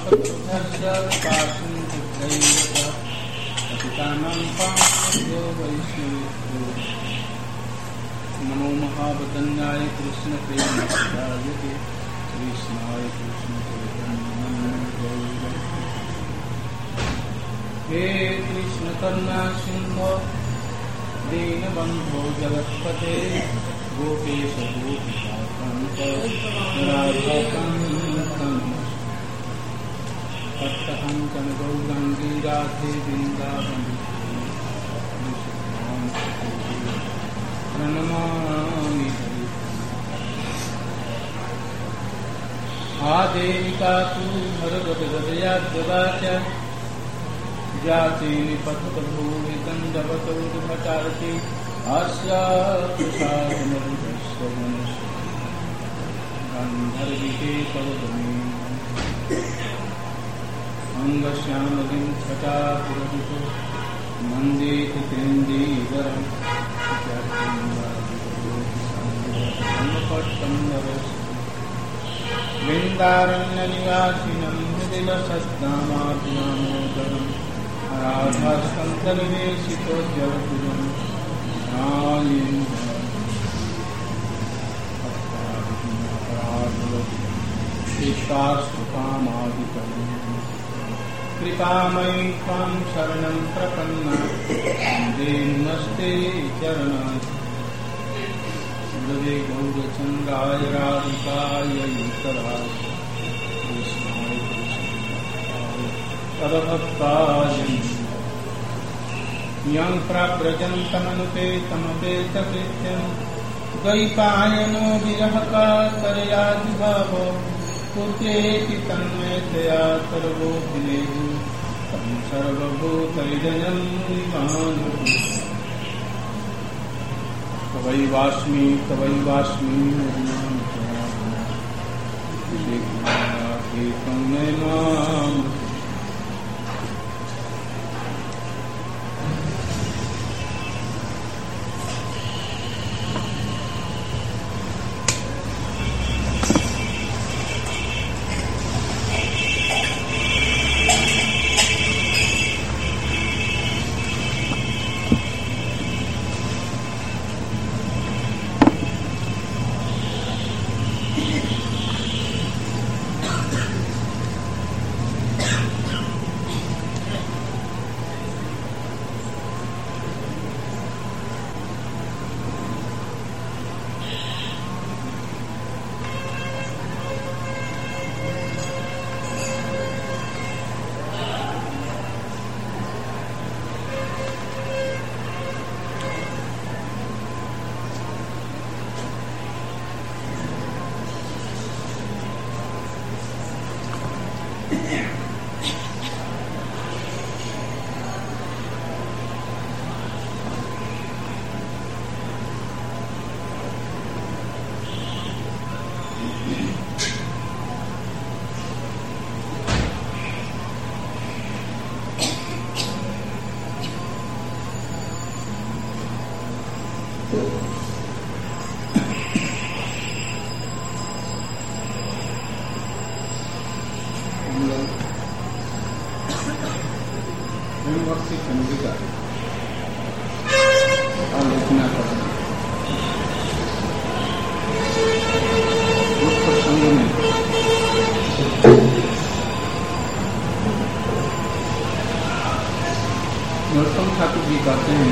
नमो महावदन्याय कृष्ण प्रेमाय कृष्णाय कृष्ण हे कृष्ण करुणा सिंधो दीनबंधो जगत्पते गोपेश गोपिकान्त तप्तहंकन गौरांगी राधे वृंदावन प्रणमामि आदेविका तु हरगदगदयाद्यवाच जाते निपतभूमि दण्डवतोर्भटार्ति आस्याप्रसादमरुदस्वमनस्य गन्धर्विके तवदमे अङ्गश्यामलिं छटापुरहितो मन्देति तेन्दीवरम् वृन्दारण्यनिवासिनं मृदिलसद्दामाभिरामोदरं राधास्कन्दनिवेशितो जगद्गुरुं कृपामयि त्वां शरणं प्रपन्ना वन्दे नमस्ते चरणाय गुरवे गौरचन्द्राय राधिकाय युतराय कृष्णाय तदभक्ताय यं प्राव्रजन्तमनुपेतमपेतकृत्यं द्वैपायनो विरहकातरयादिभावो पुत्रेति तन्मयतया सर्वोऽखिलेषु तं सर्वभूतैर्जनं मुनिमान् तवैवास्मि तं मे माम् नरोत्तम ठाकुर जी कहते हैं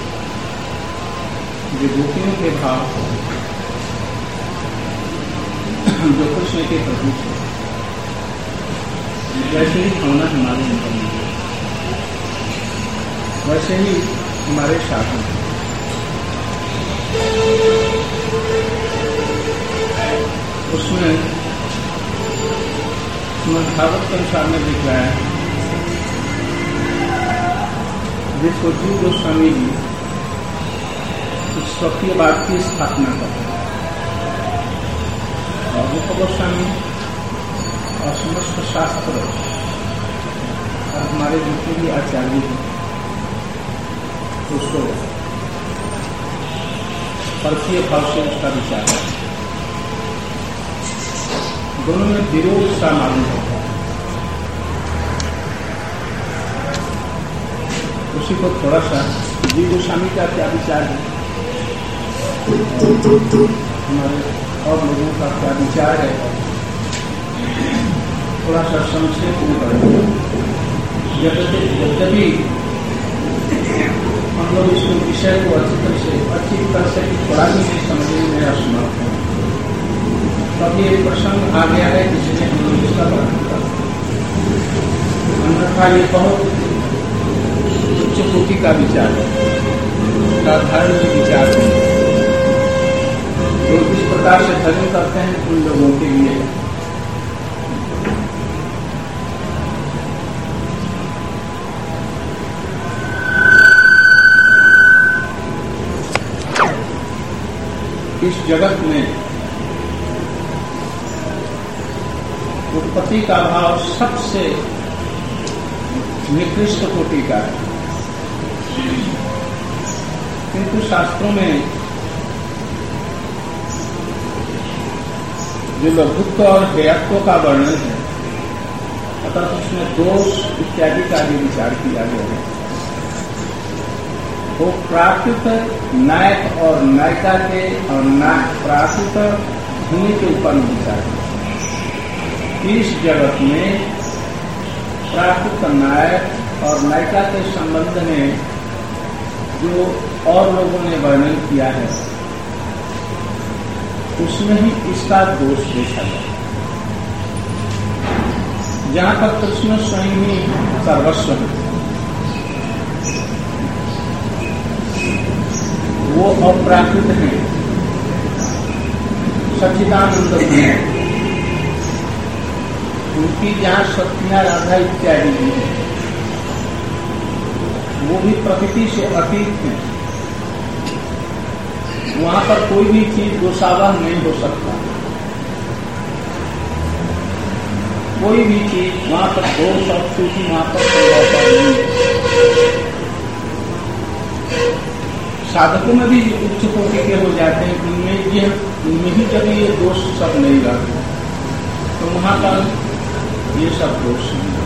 जो गोपियों के भाव जो कृष्ण के प्रभु थे वैसे ही होना हमारे अंदर में वैसे ही हमारे शासन उसमें भागवत के अनुसार में लिख रहा है जिसको जीव गोस्वामी जी स्वकीयवाद की स्थापना करते हैं और रूप गोस्वामी और समस्त शास्त्र और हमारे जितने भी आचार्य हैं उसको परकीय भाव से उसका विचार है। दोनों में विरोध सा मालूम होता है उसी को थोड़ा सा जीव गोस्वामी का क्या विचार है, हमारे और लोगों का क्या विचार है, थोड़ा सा संक्षेप में करेंगे। यद्यपि हम लोग इस विषय को अच्छी तरह से थोड़ा भी नहीं समझने में असमर्थ हैं, तब ये प्रसंग आ गया है जिसने हम लोग इसका वर्णन कर, अन्यथा ये बहुत उच्च कोटि का विचार है, साधारण विचार है। लोग इस प्रकार से भजन करते हैं उन लोगों के लिए। इस जगत में उत्पत्ति का भाव सबसे निकृष्ट कोटि का है, किंतु शास्त्रों में जो लघुत्व और हेयत्व का वर्णन है, अतः उसमें दोष इत्यादि का भी विचार किया गया है। वो प्राकृत नायक और नायिका के और प्राकृत भूमि के ऊपर विचार है। इस जगत में प्राकृत नायक और नायिका के संबंध में जो और लोगों ने वर्णन किया है, उसमें ही इसका दोष देखा जाए। जहां तक कृष्ण स्वयं ही सर्वस्व है, वो अप्राकृत है, सच्चिदानंद है, उनकी जहाँ शक्तियां राधा इत्यादि भी है, वो भी प्रकृति से अतीत है। वहां पर कोई भी चीज दोषावह नहीं हो सकता, कोई भी चीज वहां पर दोष और त्रुटि वहां पर संभवता नहीं। साधकों में भी उच्च कोटि के हो जाते हैं, उनमें ही जब ये दोष सब नहीं रहते, तो वहां पर ये सब दोष नहीं।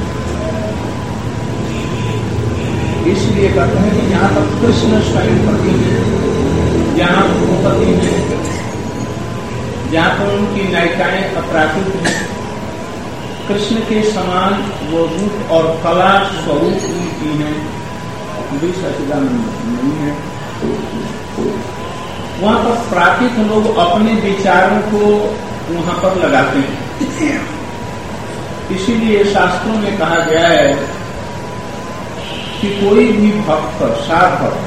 इसलिए कहते हैं कि जहां तक कृष्ण स्वयं पति है, जहां पति है, जहां पर उनकी नायिकाएं अपराकृत हैं, कृष्ण के समान वो रूप और कला स्वरूप उनकी है, भी सच्चिदानंद नहीं है। वहां पर प्राकृत लोग अपने विचारों को वहां पर लगाते हैं। इसीलिए शास्त्रों में कहा गया है कि कोई भी भक्त साधक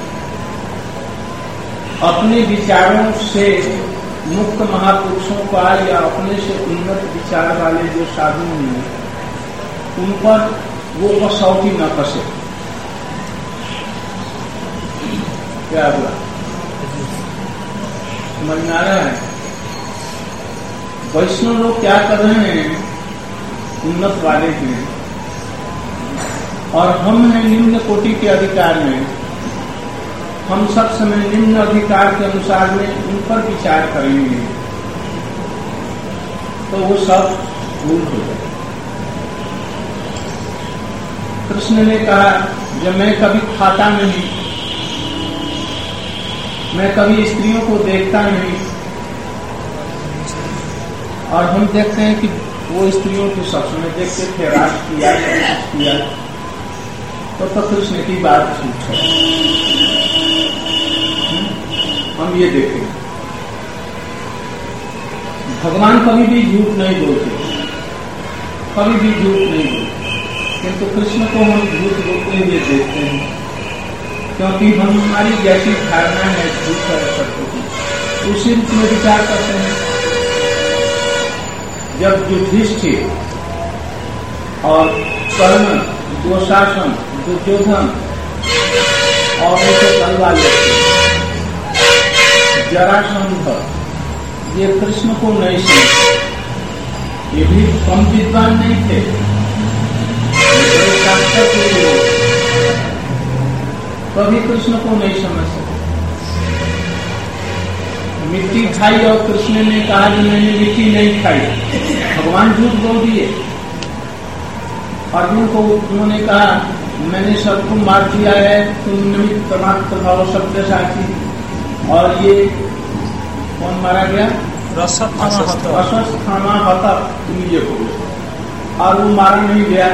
अपने विचारों से मुक्त महापुरुषों का या अपने से उन्नत विचार वाले जो साधु हैं, उन पर वो कसौटी न कसे। क्या हुआ, समझ में आ रहा है? वैष्णव लोग क्या कर रहे हैं, उन्नत वाले हैं, और हम हैं निम्न कोटि के अधिकार में। हम सब समय निम्न अधिकार के अनुसार में उन पर विचार करेंगे, तो वो सब भूल हो जाए। कृष्ण ने कहा, जब मैं कभी खाता नहीं, मैं कभी स्त्रियों को देखता नहीं, और हम देखते हैं कि वो स्त्रियों को सब समय देखते थे, राज किया, तो कृष्ण की बात ठीक है। हम ये देखें, भगवान कभी भी झूठ नहीं बोलते, कभी भी झूठ नहीं बोलते, किंतु कृष्ण को हम झूठ बोलते हुए देखते हैं, क्योंकि हमारी जैसी धारणा है झूठ और सत्य की, उसी रूप में विचार करते हैं। जब युधिष्ठिर और कर्ण, दुशासन, दुर्योधन और ऐसे तलवार लेते, जरासंध, ये कृष्ण को नहीं समझते, ये भी कम विद्वान नहीं थे, कभी कृष्ण को नहीं समझ सके। मिट्टी खाई और कृष्ण ने कहा कि मैंने मिट्टी नहीं खाई, भगवान झूठ बोल दिए। अर्जुन को उन्होंने कहा मैंने सबको मार दिया है, तुम निमित्त मात्र भाव शब्द साक्षी। और ये कौन मारा गया? अश्वस्थामा हता तुल्य पुरुष। और वो मारा नहीं गया,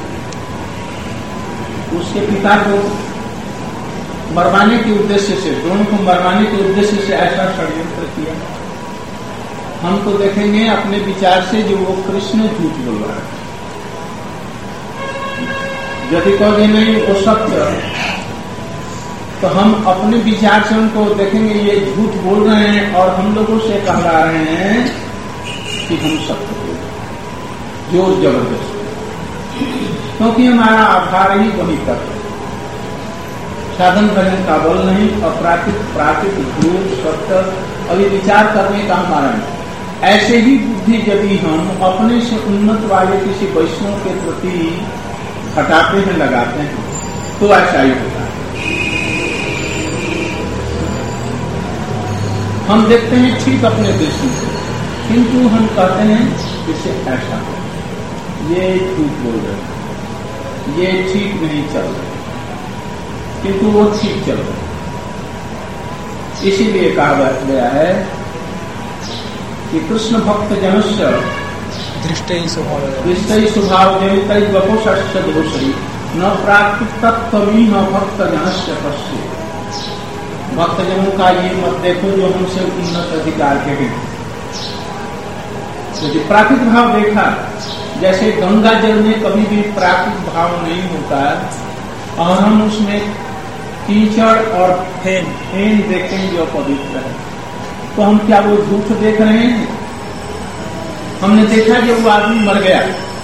उसके पिता को मरवाने के उद्देश्य से, दोनों को मरवाने के उद्देश्य से ऐसा षड्यंत्र किया। हम तो देखेंगे अपने विचार से जो वो कृष्ण झूठ बोल रहा है। यदि कहोगे नहीं वो सत्य, तो हम अपने विचार से उनको देखेंगे ये झूठ बोल रहे हैं और हम लोगों से कहला रहे हैं कि हम सत्य बोल रहे हैं, जोर जबरदस्ती, क्योंकि हमारा आधार ही वही तक साधन भजन का बल नहीं, अपराकृत प्राकृत झूठ सत्य अभी विचार करने का हमारा नहीं। ऐसे ही बुद्धि यदि हम अपने से उन्नत वाले किसी वैष्णव के प्रति हटाते हैं, लगाते हैं, तो ऐसा ही होता है। हम देखते हैं ठीक अपने दृष्टि से, किंतु हम कहते हैं इसे ऐसा, ये झूठ बोल रहे, ये ठीक नहीं चल रहा, किंतु वो ठीक चल रहा। इसीलिए कहा गया है कि कृष्ण भक्त जनस्य दृष्टि स्वभाव जनित वपोषस्य दोषी न प्राकृतत्वमी न भक्त जनस्य पश्य। भक्तजनों का ये मत देखो जो हमसे उन्नत अधिकार के हैं। तो प्राकृत भाव देखा, जैसे गंगा जल में कभी भी प्राकृत भाव नहीं होता और हम उसमें कीचड़ और फेन देखें जो पवित्र है, तो हम क्या वो झूठ देख रहे हैं? हमने देखा कि वो आदमी मर गया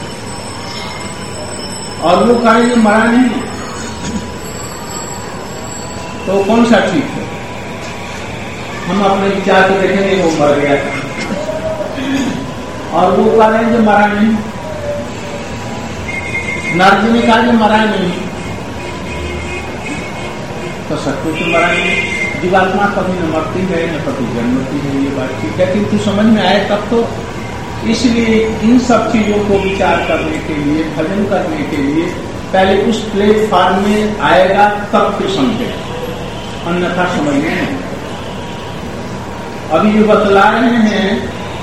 और वो कहेंगे मरा नहीं, तो कौन सा ठीक है? हम अपने विचार से देखेंगे वो मर गया और वो कहेंगे मरा नहीं। नारद ने कहा कि मरा नहीं, तो सत्य तो मरा नहीं। जीवात्मा कभी न मरती है न कभी जन्मती है, ये बात ठीक है, किंतु समझ में आए तब तो। इसलिए इन सब चीजों को विचार करने के लिए, भजन करने के लिए पहले उस प्लेटफॉर्म में आएगा तब फिर समझेगा, अन्यथा समझ में नहीं। अभी जो बतला रहे हैं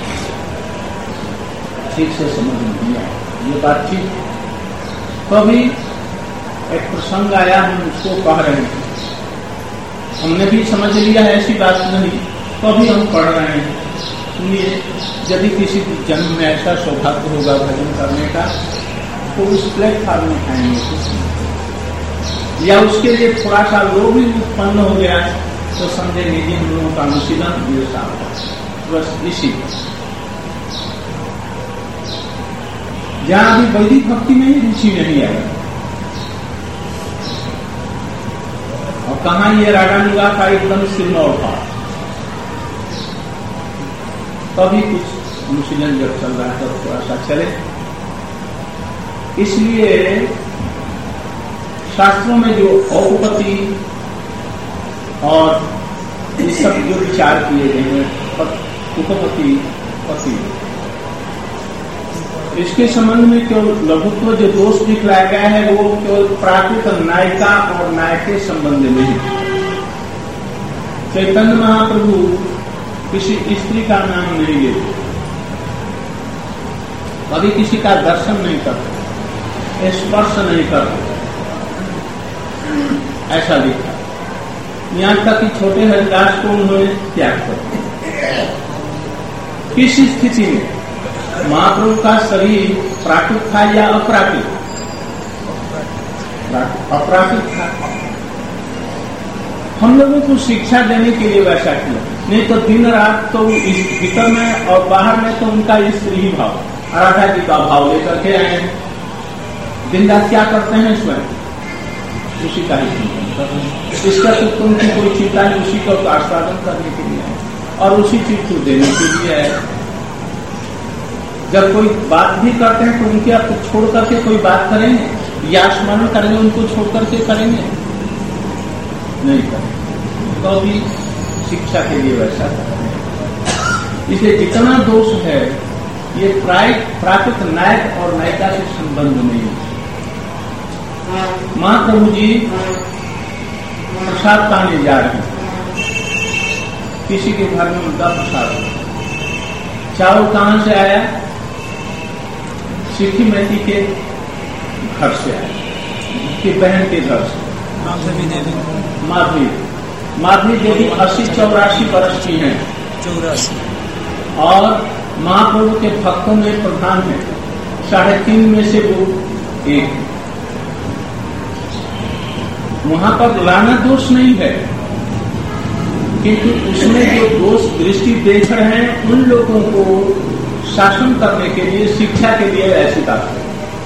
ठीक से समझ नहीं आया, ये बात ठीक। तो अभी एक प्रसंग आया, हम उसको कह रहे हैं, हमने भी समझ लिया है ऐसी बात नहीं, तो अभी हम पढ़ रहे हैं। सुनिए, यदि किसी जन्म में ऐसा सौभाग्य होगा भजन करने का, तो उस प्लेटफॉर्म में आएंगे, या उसके लिए थोड़ा सा लोभ भी उत्पन्न हो गया, तो समझेंगे कि हम लोगों का अनुशीलन ये साफ। बस इसी जहां अभी वैदिक भक्ति में ही रुचि नहीं आएगा, और कहा ये रागानुगा का एकदम सिरमौर था, तभी कुछ अनुशीलन जब चल रहा है तब थोड़ा सा चले। इसलिए शास्त्रों में जो औपपति और ये सब जो विचार किए गए हैं, उपपति पति, इसके संबंध में केवल लघुत्व जो दोष दिखलाया गया है वो केवल प्राकृत नायिका और नायक के संबंध में ही। चैतन्य महाप्रभु किसी स्त्री का नाम नहीं लेते, कभी किसी का दर्शन नहीं करते, स्पर्श नहीं करते, ऐसा लिखा। यहाँ तक कि छोटे हरिदास को उन्होंने त्याग कर दिया। किस स्थिति में? महाप्रभु का शरीर प्राकृत था या अप्राकृत? अप्राकृत था। हम लोगों को शिक्षा देने के लिए वैसा किया, नहीं तो दिन रात तो इस भीतर में और बाहर में तो उनका स्त्री ही भाव, राधा जी का भाव लेकर के आए हैं। दिन रात क्या करते हैं स्वयं? उसी का ही चिंतन कर रहे हैं। इसका तो उनकी कोई चिंता नहीं, उसी को आस्वादन करने के लिए है और उसी चीज को देने के लिए है। जब कोई बात भी करते हैं तो उनके आपको छोड़ करके कोई बात करेंगे या स्मरण करेंगे, उनको छोड़ करके करेंगे नहीं करेंगे, तो भी शिक्षा के लिए वैसा करते हैं। इसलिए जितना दोष है ये प्राकृत नायक और नायिका से संबंध नहीं है। महाप्रभु जी प्रसाद पाने जा रहे हैं, किसी के घर में उनका प्रसाद। चावल कहां से आया? सिक्की मैती के घर से आया, की बहन के घर से। माधवी देवी 80-84 वर्ष की हैं, 84, और महाप्रभु के भक्तों में प्रधान है। 3.5 में से वो एक। वहां पर लाना दोष नहीं है, किंतु उसमें जो दोष दृष्टि देख रहे हैं उन लोगों को शासन करने के लिए, शिक्षा के लिए ऐसी बात है।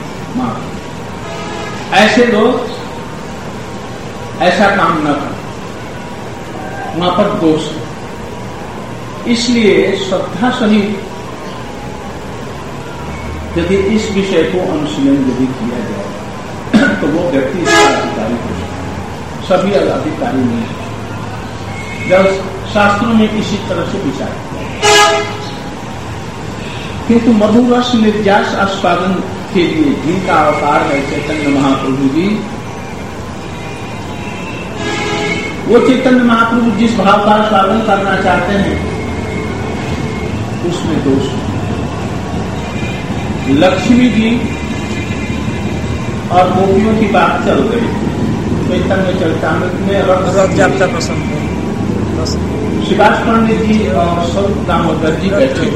ऐसे लोग ऐसा काम न करें, वहां पर दोष है। इसलिए श्रद्धा सहित यदि इस विषय को अनुशीलन यदि किया जाए तो वो व्यक्ति इसका अधिकारी हो सकता है। सभी अधिकारी नहीं है। जब शास्त्रों में इसी तरह से विचार किया, किंतु मधुर रस निर्यास आस्वादन के लिए जिनका अवतार है चैतन्य महाप्रभु जी, वो चैतन्य महाप्रभु जिस भाव का आस्वादन करना चाहते हैं उसमें दोष नहीं। लक्ष्मी जी और गोपियों की बात चल गई चैतन्य चरितामृत में। शिवास पंडित जी और स्वरूप दामोदर जी बैठे।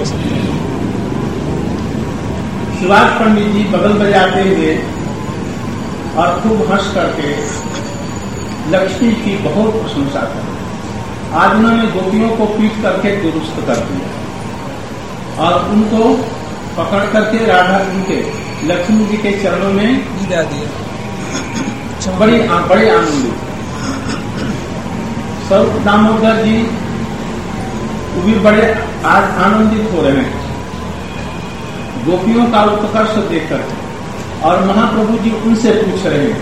शिवास पंडित जी बगल बजाते हुए और खूब हंस करके लक्ष्मी की बहुत प्रशंसा कर। आज उन्होंने गोपियों को पीट करके दुरुस्त कर दिया और उनको पकड़ करके राधा जी के, लक्ष्मी जी के चरणों में गिरा दिया। बड़े आनंदित। स्वरूप दामोदर जी वो भी बड़े आज आनंदित हो रहे हैं गोपियों का उत्कर्ष देखकर, और महाप्रभु जी उनसे पूछ रहे हैं।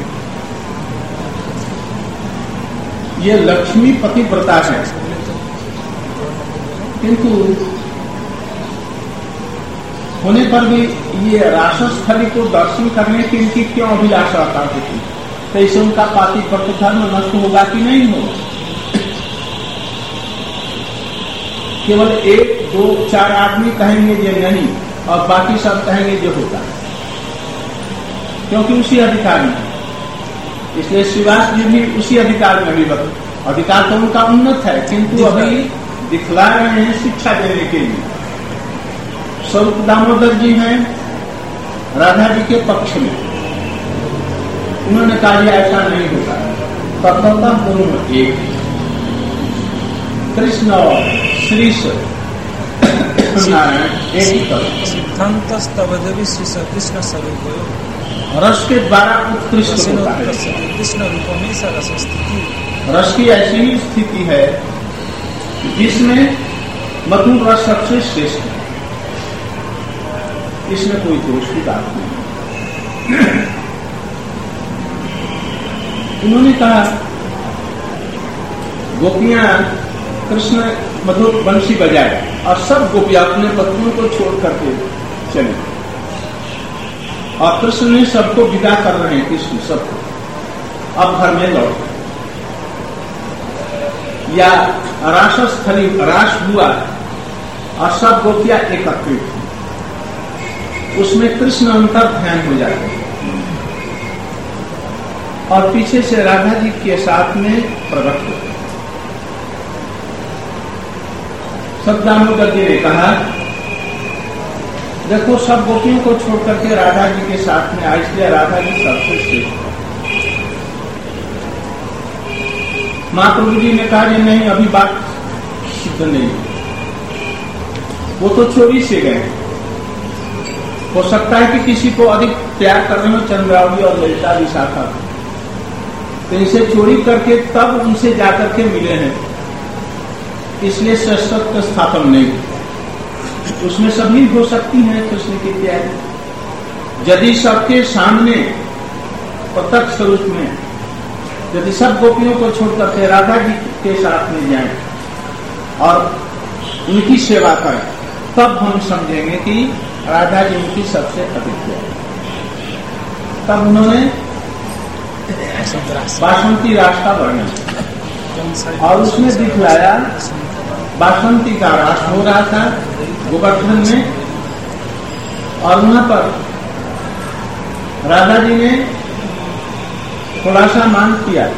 ये लक्ष्मी पतिव्रता है, किंतु होने पर भी ये रासस्थली को दर्शन करने की इनकी क्यों अभिलाषा करती थी? तो इससे उनका पातिव्रत्य धर्म नष्ट होगा कि नहीं होगा? केवल 1, 2, 4 आदमी कहेंगे ये नहीं, और बाकी सब कहेंगे ये होता है, क्योंकि उसी अधिकार में। इसलिए शिवास जी भी उसी अधिकार में भी अधिकार तो उनका उन्नत है, किंतु अभी दिखला रहे हैं शिक्षा देने के लिए। स्वरूप दामोदर जी हैं राधा जी के पक्ष में। उन्होंने कहा ऐसा नहीं होता, तत्वतः दोनों एक, कृष्ण और श्री नारायण एक ही तरह। सिद्धांत कृष्ण स्वरूप रस के द्वारा उत्कृष्ट होता है। कृष्ण रूप में रस स्थिति, रस की ऐसी ही स्थिति है जिसमें मधुर रस सबसे श्रेष्ठ है। इसमें कोई दोष की बात नहीं। उन्होंने कहा गोपियां कृष्ण मधुर बंशी बजाए और सब गोपियां अपने पत्नियों को छोड़ करके चले, और कृष्ण ने सबको विदा कर रहे हैं। कृष्ण सबको अब घर में लौट, या रासस्थली रास हुआ और सब गोपियां एकत्रित, उसमें कृष्ण अंतर ध्यान हो जाते हैं और पीछे से राधा जी के साथ में प्रकट होते। सब दामोदर जी ने कहा देखो सब गोपियों को छोड़ करके राधा जी के साथ में आए, इसलिए राधा जी सबसे श्रेष्ठ। महाप्रभु जी ने कहा ये नहीं, अभी बात सिद्ध नहीं, वो तो चोरी से गए। हो सकता है कि किसी को अधिक प्यार कर रहे हो चंद्रावली और ललिता विशाखा, तो इसे चोरी करके तब उनसे जाकर के मिले हैं, इसलिए श्रेष्ठत्व स्थापन नहीं। उसमें सभी हो सकती हैं कृष्ण की तैयारी, यदि सबके सामने प्रत्यक्ष रूप में यदि सब गोपियों को छोड़कर के राधा जी के साथ में जाएं और उनकी सेवा करें, तब हम समझेंगे कि राधा जी उनकी सबसे अधिक है। तब उन्होंने बासंती रास का वर्णन, और उसमें दिखलाया बासंती का रास हो रहा था गोवर्धन में, और वहां पर राधा जी ने थोड़ा सा मान किया,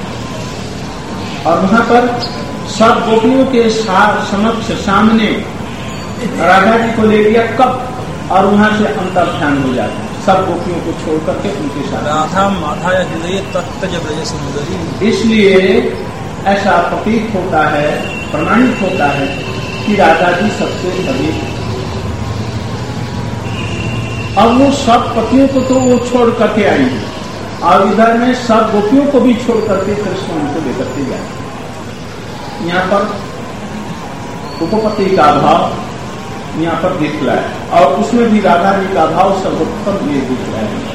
और वहां पर सब गोपियों के समक्ष सामने राधा जी को ले लिया कब, और वहां से अंतर ध्यान हो जाता है, सब गोपियों को छोड़ करके उनके साथ राधा माधा हृदय तत्त जब ब्रज सुंदरी। इसलिए ऐसा प्रतीत होता है, प्रमाणित होता है कि राधा जी सबसे अधिक, अब वो सब पतियों को तो वो छोड़ करके आई है, और इधर में सब गोपियों को भी छोड़ करके कृष्ण उनको लेकर के जाए। यहाँ पर उपपति का भाव यहाँ पर दिख रहा है, और उसमें भी राधा जी का भाव सर्वोत्तम ये दिख रहा है।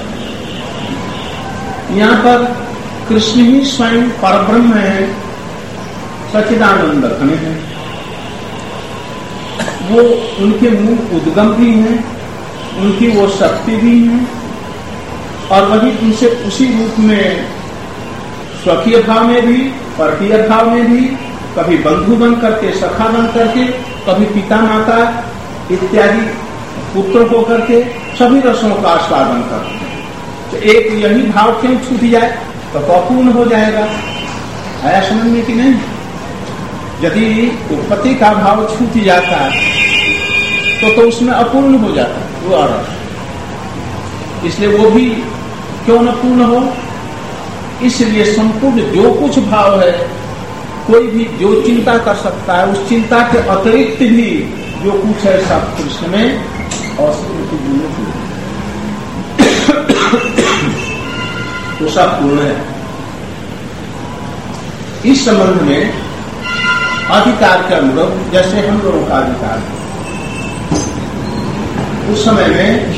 यहाँ पर कृष्ण ही स्वयं परब्रह्म है, सच्चिदानंद घन है, वो उनके मूल उद्गम भी हैं, उनकी वो शक्ति भी है, और वही उनसे उसी रूप में स्वकीय भाव में भी, परकीय भाव में भी, कभी बंधु बन करके, सखा बन करके, कभी पिता माता इत्यादि पुत्र होकर के सभी रसों का आस्वादन करते हैं। तो एक यही भाव क्यों छूट जाए, तो अपूर्ण हो जाएगा। आया समझ में कि नहीं? यदि उत्पत्ति का भाव छूट जाता है तो उसमें अपूर्ण हो जाता है वो रस, इसलिए वो भी क्यों न पूर्ण हो। इसलिए संपूर्ण जो कुछ भाव है, कोई भी जो चिंता कर सकता है, उस चिंता के अतिरिक्त भी जो कुछ है सब कृष्ण में और तो सब पूर्ण है। इस संबंध में अधिकार के अनुरूप, जैसे हम लोगों का अधिकार है, उस समय में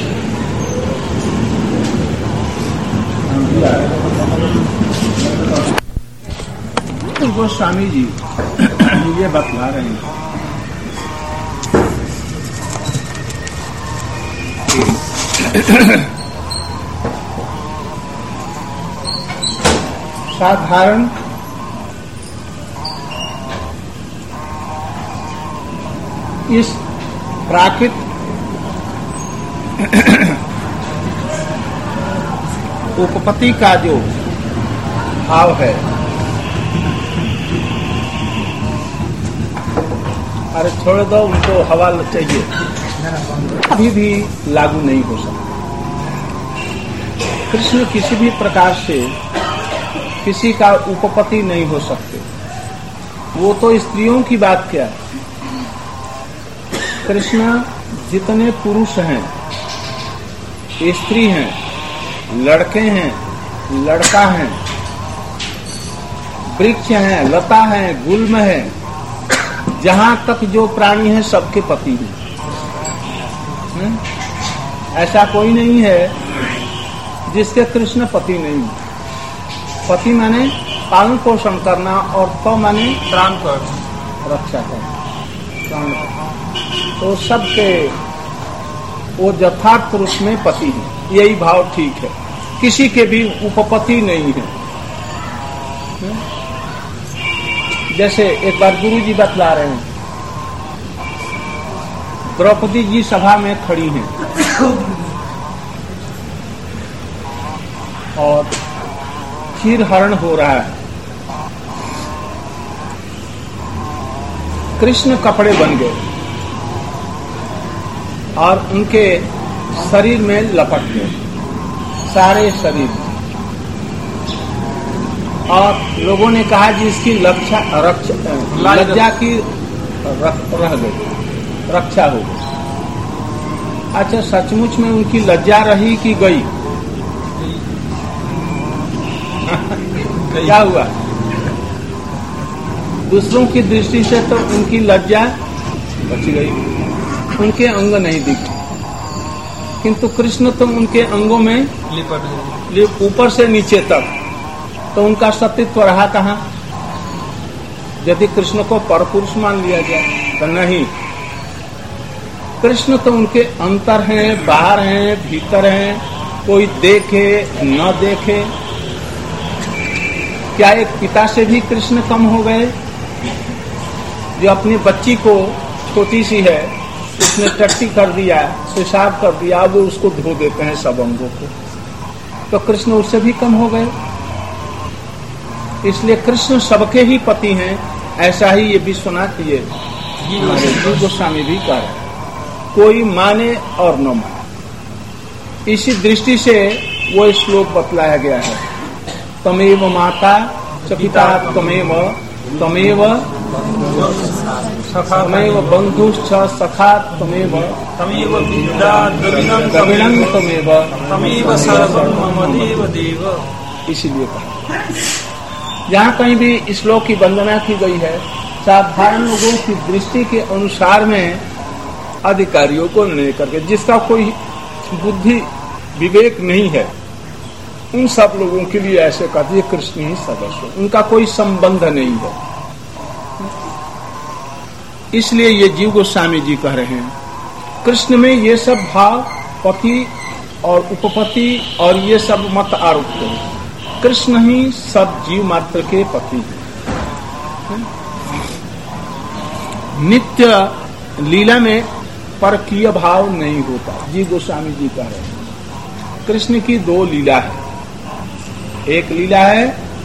गोस्वामी जी ये बतला रहे हैं साधारण इस प्राकृत उपपत्ति का जो भाव है, अरे छोड़ दो उनको, हवा चाहिए, अभी भी लागू नहीं हो सकता। कृष्ण किसी भी प्रकार से किसी का उपपति नहीं हो सकते। वो तो स्त्रियों की बात क्या है, कृष्ण जितने पुरुष हैं, स्त्री हैं, लड़के हैं, लड़का हैं, वृक्ष हैं, लता हैं, गुल्म है, जहां तक जो प्राणी है सबके पति हैं। ऐसा कोई नहीं है जिसके कृष्ण पति नहीं है। पति माने पालन पोषण करना, और तो माने प्राण कर रक्षा करना, प्राण करना। तो सबके वो यथार्थ पुरुष में पति है, यही भाव ठीक है। किसी के भी उपपति नहीं है। जैसे एक बार गुरु जी बतला रहे हैं, द्रौपदी जी सभा में खड़ी हैं और क्षीर हरण हो रहा है। कृष्ण कपड़े बन गए और उनके शरीर में लपट गए, सारे शरीर में। और लोगों ने कहा जी इसकी लज्जा की रह गई, रक्षा हो गई। अच्छा, सचमुच में उनकी लज्जा रही कि गई? क्या हुआ? दूसरों की दृष्टि से तो उनकी लज्जा बच गई, उनके अंग नहीं दिखे, किंतु कृष्ण तो उनके अंगों में लिपट, ऊपर से नीचे तक, तो उनका सतीत्व रहा कहाँ? यदि कृष्ण को परपुरुष मान लिया जाए तो नहीं। कृष्ण तो उनके अंतर हैं, बाहर हैं, भीतर हैं, कोई देखे न देखे, क्या एक पिता से भी कृष्ण कम हो गए? जो अपनी बच्ची को, छोटी सी है, उसने टट्टी कर दिया, पेशाब कर दिया, वो उसको धो देते हैं सब अंगों को, तो कृष्ण उससे भी कम हो गए? इसलिए कृष्ण सबके ही पति हैं। ऐसा ही ये विश्वनाथ ये जीव गोस्वामी भी कह रहे हैं, कोई माने और न माने। इसी दृष्टि से वो श्लोक बतलाया गया है, तमेव माता च पिता तमेव तमेव तमेव बंधुश्च सखा तमेव तमेव विद्या द्रविणं तमेव तमेव सर्वं मम देव देव। इसीलिए कहा, जहाँ कहीं भी श्लोक की वंदना की गई है, साधारण लोगों की दृष्टि के अनुसार में अधिकारियों को निर्णय करके, जिसका कोई बुद्धि विवेक नहीं है, उन सब लोगों के लिए ऐसे कहते हैं कृष्ण ही सदस्य, उनका कोई संबंध नहीं है। इसलिए ये जीव गोस्वामी जी कह रहे हैं, कृष्ण में ये सब भाव, पति और उपपति और ये सब मत आरोप करें, कृष्ण ही सब जीव मात्र के पति हैं। नित्य लीला में परकीय भाव नहीं होता, जीव गोस्वामी जी कह रहे हैं। कृष्ण की दो लीला है, एक लीला है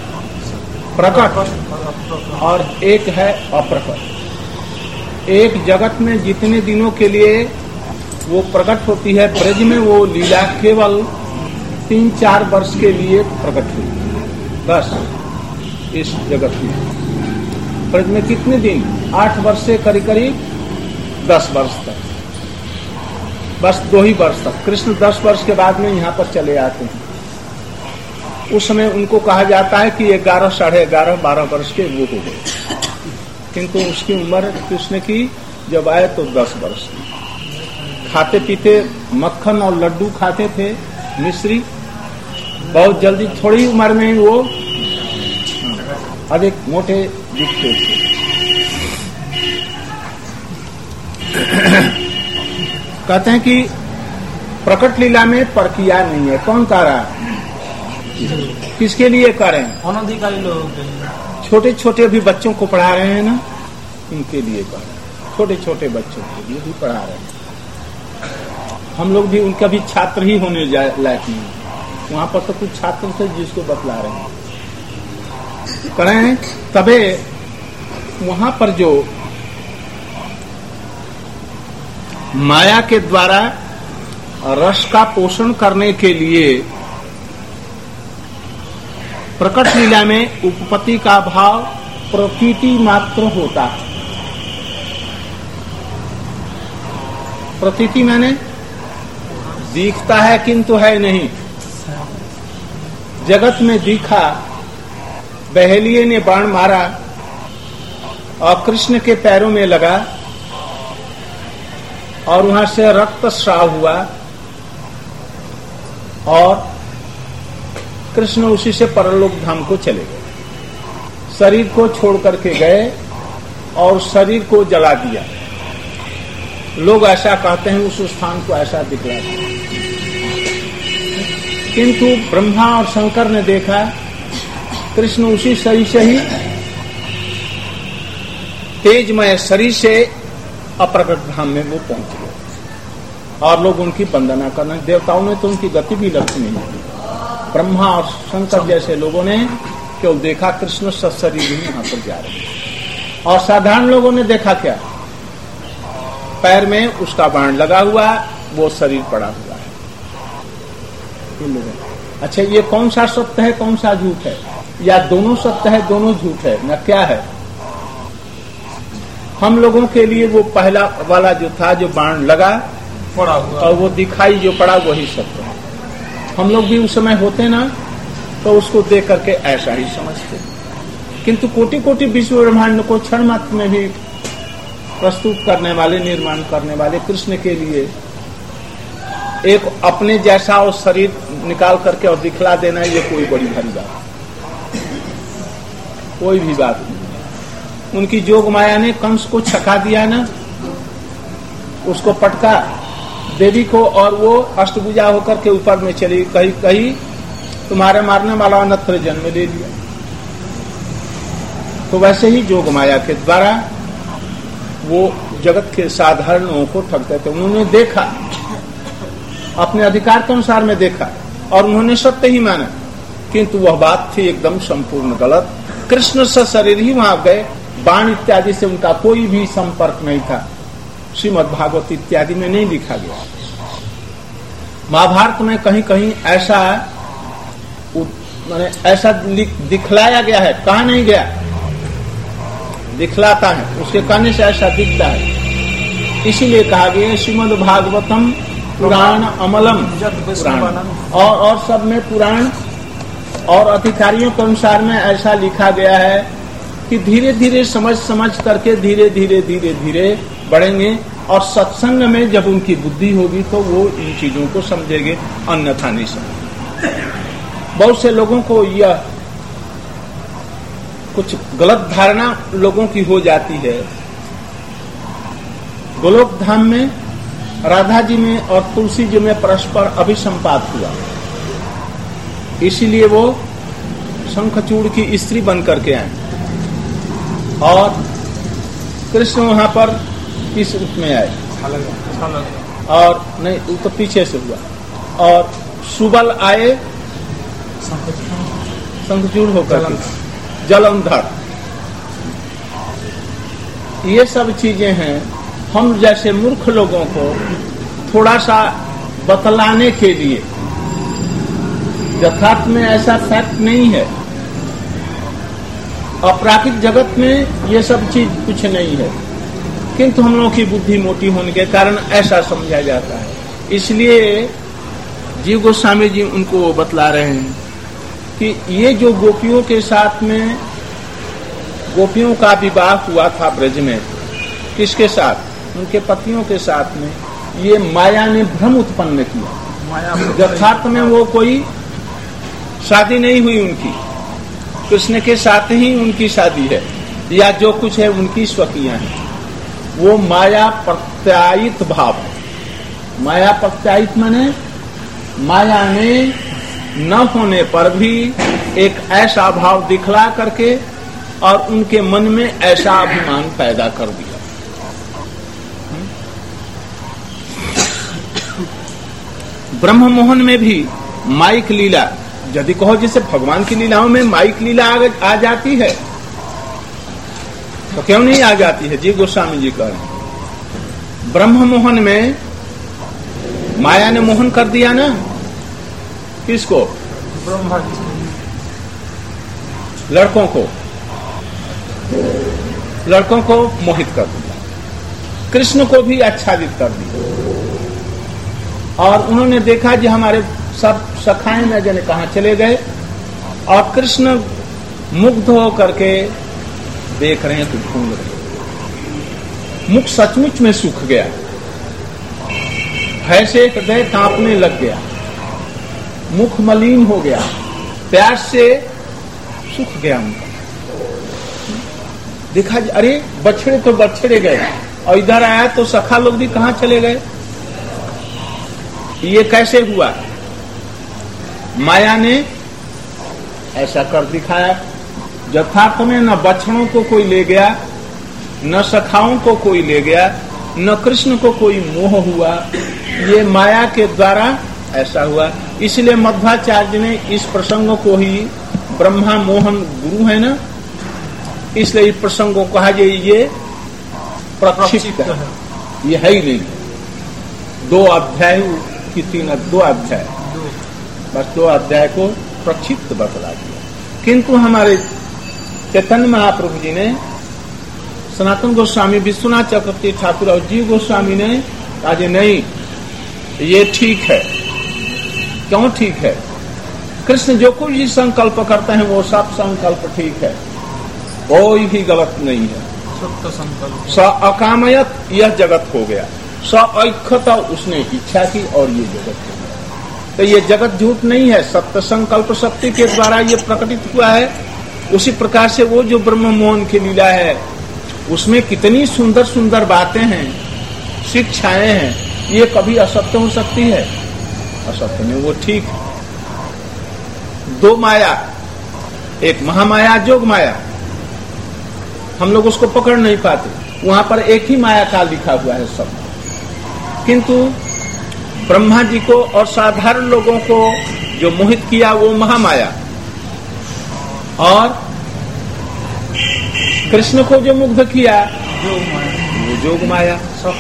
प्रकट और एक है अप्रकट। एक जगत में जितने दिनों के लिए वो प्रकट होती है, ब्रज में वो लीला केवल 3-4 वर्ष के लिए प्रकट हुई, बस। इस जगत में ब्रज में कितने दिन? 8 वर्ष से करीब 10 वर्ष तक, बस 2 ही वर्ष तक। कृष्ण 10 वर्ष के बाद में यहाँ पर चले आते हैं। उस समय उनको कहा जाता है कि 11, 11.5, 12 वर्ष के वो हो गए, किंतु उसकी उम्र कृष्ण की जब आए तो 10 वर्ष। खाते पीते मक्खन और लड्डू खाते थे, मिश्री, बहुत जल्दी थोड़ी उम्र में ही वो अधिक मोटे दिखते थे। कहते हैं कि प्रकट लीला में परकिया नहीं है। कौन कह रहा है? किसके लिए कह रहे हैं? अनधिकारी लोगों के लिए। छोटे छोटे भी बच्चों को पढ़ा रहे हैं ना, उनके लिए कह रहे हैं। छोटे छोटे बच्चों के लिए भी पढ़ा रहे हैं। हम लोग भी उनका भी छात्र ही होने लायक नहीं। वहां पर तो कुछ छात्र थे जिसको बतला रहे हैं, कह रहे हैं। तबे वहां पर जो माया के द्वारा रस का पोषण करने के लिए प्रकट लीला में उपपत्ति का भाव प्रतीति मात्र होता है। प्रतीति माने दिखता है किंतु है नहीं। जगत में दिखा, बहेलिये ने बाण मारा और कृष्ण के पैरों में लगा और वहां से रक्त स्राव हुआ और कृष्ण उसी से परलोक धाम को चले गए। शरीर को छोड़ करके गए और शरीर को जला दिया। लोग ऐसा कहते हैं, उस स्थान को ऐसा दिखला दिया। किंतु ब्रह्मा और शंकर ने देखा कृष्ण उसी शरीर से ही, तेजमय शरीर से अप्रकट धाम में वो पहुंच गए और लोग उनकी वंदना करने। देवताओं ने तो उनकी गति भी लक्ष्य नहीं की। ब्रह्मा और शंकर जैसे लोगों ने केवल देखा कृष्ण सशरीर ही वहां पर जा रहे हैं। और साधारण लोगों ने देखा क्या? पैर में उसका बाण लगा हुआ, वो शरीर पड़ा हुआ है। अच्छा, ये कौन सा सत्य है, कौन सा झूठ है? या दोनों सत्य है, दोनों झूठ है, न क्या है? हम लोगों के लिए वो पहला वाला जो था, जो बाण लगा पड़ा हुआ और वो दिखाई जो पड़ा, वही सत्य है। हम लोग भी उस समय होते ना तो उसको देख करके ऐसा ही समझते। किंतु कोटि कोटि विश्व ब्रह्मांड को क्षण मात्र में भी प्रस्तुत करने वाले, निर्माण करने वाले कृष्ण के लिए एक अपने जैसा और शरीर निकाल करके और दिखला देना, ये कोई बड़ी भारी बात, कोई भी बात नहीं। उनकी जोग माया ने कंस को छका दिया ना, उसको पटका देवी को, और वो अष्टभुजा होकर के ऊपर में चली। कहीं कहीं तुम्हारे मारने वाला नत्र जन्म ले लिया। तो वैसे ही जोग माया के द्वारा वो जगत के साधारण लोगों को ठगते थे। उन्होंने देखा, अपने अधिकार के अनुसार में देखा और उन्होंने सत्य ही माना, किंतु वह बात थी एकदम संपूर्ण गलत। कृष्ण सशरीर ही वहां गए, बाण इत्यादि से उनका कोई भी संपर्क नहीं था। श्रीमद् भागवत इत्यादि में नहीं लिखा गया। महाभारत में कहीं कहीं ऐसा माने ऐसा दिखलाया गया है, कहा नहीं गया, दिखलाता है, उसके कहने से ऐसा दिखता है। इसीलिए कहा गया श्रीमद् भागवतम पुराण अमलम पुराण, और सब में पुराण और अधिकारियों के अनुसार में ऐसा लिखा गया है कि धीरे धीरे समझ करके धीरे धीरे बढ़ेंगे और सत्संग में जब उनकी बुद्धि होगी तो वो इन चीजों को समझेंगे, अन्यथा नहीं समझेंगे। बहुत से लोगों को यह कुछ गलत धारणा लोगों की हो जाती है। गोलोक धाम में राधा जी में और तुलसी जी में परस्पर अभिसंपात हुआ, इसीलिए वो शंखचूड़ की स्त्री बन करके आए और कृष्ण वहां पर इस रूप में आए, और नहीं तो पीछे से हुआ, और सुबल आए शंखचूड़ होकर जलंधर। ये सब चीजें हैं। हम जैसे मूर्ख लोगों को थोड़ा सा बतलाने के लिए, यथार्थ में ऐसा फैक्ट नहीं है, अपराकिक जगत में ये सब चीज कुछ नहीं है, किंतु हम लोगों की बुद्धि मोटी होने के कारण ऐसा समझा जाता है। इसलिए जीव गोस्वामी जी उनको बतला रहे हैं कि ये जो गोपियों के साथ में, गोपियों का विवाह हुआ था ब्रज में, किसके साथ? उनके पतियों के साथ में। ये माया ने भ्रम उत्पन्न किया। यथार्थ में वो कोई शादी नहीं हुई उनकी, कृष्ण के साथ ही उनकी शादी है, या जो कुछ है उनकी स्वकीय है। वो माया प्रत्यायित भाव है। माया प्रत्यायित माने माया ने न होने पर भी एक ऐसा भाव दिखला करके और उनके मन में ऐसा अभिमान पैदा कर दिया। ब्रह्म मोहन में भी माइक लीला, यदि कहो जैसे भगवान की लीलाओं में माइक लीला आ जाती है तो क्यों नहीं आ जाती है? जी गोस्वामी जी कह रहे हैं ब्रह्म मोहन में माया ने मोहन कर दिया ना, किसको? ब्रह्मा जी, लड़कों को मोहित कर दिया, कृष्ण को भी आच्छादित कर दिया। और उन्होंने देखा कि हमारे सब सखाएं न जाने कहां चले गए, और कृष्ण मुग्ध हो करके देख रहे हैं तो ढूंढ रहे हैं। मुख सचमुच में सूख गया, भय से हृदय कांपने लग गया, मुख मलिन हो गया, प्यास से सूख गया उनका। देखा अरे बछड़े तो बछड़े गए, और इधर आया तो सखा लोग भी कहां चले गए? ये कैसे हुआ? माया ने ऐसा कर दिखाया। यथार्थ में न बछड़ों को कोई ले गया, न सखाओं को कोई ले गया, न कृष्ण को कोई मोह हुआ। ये माया के द्वारा ऐसा हुआ। इसलिए मध्वाचार्य ने इस प्रसंग को ही, ब्रह्मा मोहन गुरु है ना, इसलिए इस प्रसंग को कहा जाए ये प्रक्षिप्त है, ये है ही नहीं। 2 अध्याय की 2 अध्याय, बस 2 अध्याय को प्रक्षिप्त बतला दिया। किंतु हमारे चैतन्य महाप्रभु जी ने, सनातन गोस्वामी, विश्वनाथ चक्रवर्ती ठाकुर और जीव गोस्वामी ने कहा नहीं, ये ठीक है। क्यों ठीक है? कृष्ण जो कुछ भी संकल्प करते हैं वो सब संकल्प ठीक है, कोई भी गलत नहीं है। सत्य संकल्प, स अकामयत, यह जगत हो गया। स ऐच्छता, उसने इच्छा की और ये जगत हो गया। तो ये जगत झूठ नहीं है, सत्य संकल्प शक्ति के द्वारा ये प्रकटित हुआ है। उसी प्रकार से वो जो ब्रह्म मोहन की लीला है, उसमें कितनी सुंदर सुंदर बातें हैं, शिक्षाएं हैं, ये कभी असत्य हो सकती है? असत्य में वो ठीक है। 2 माया, एक महामाया जोग माया, हम लोग उसको पकड़ नहीं पाते। वहां पर एक ही माया का लिखा हुआ है सब, किंतु ब्रह्मा जी को और साधारण लोगों को जो मोहित किया वो महामाया, और कृष्ण को जो मुग्ध किया वो जोग माया।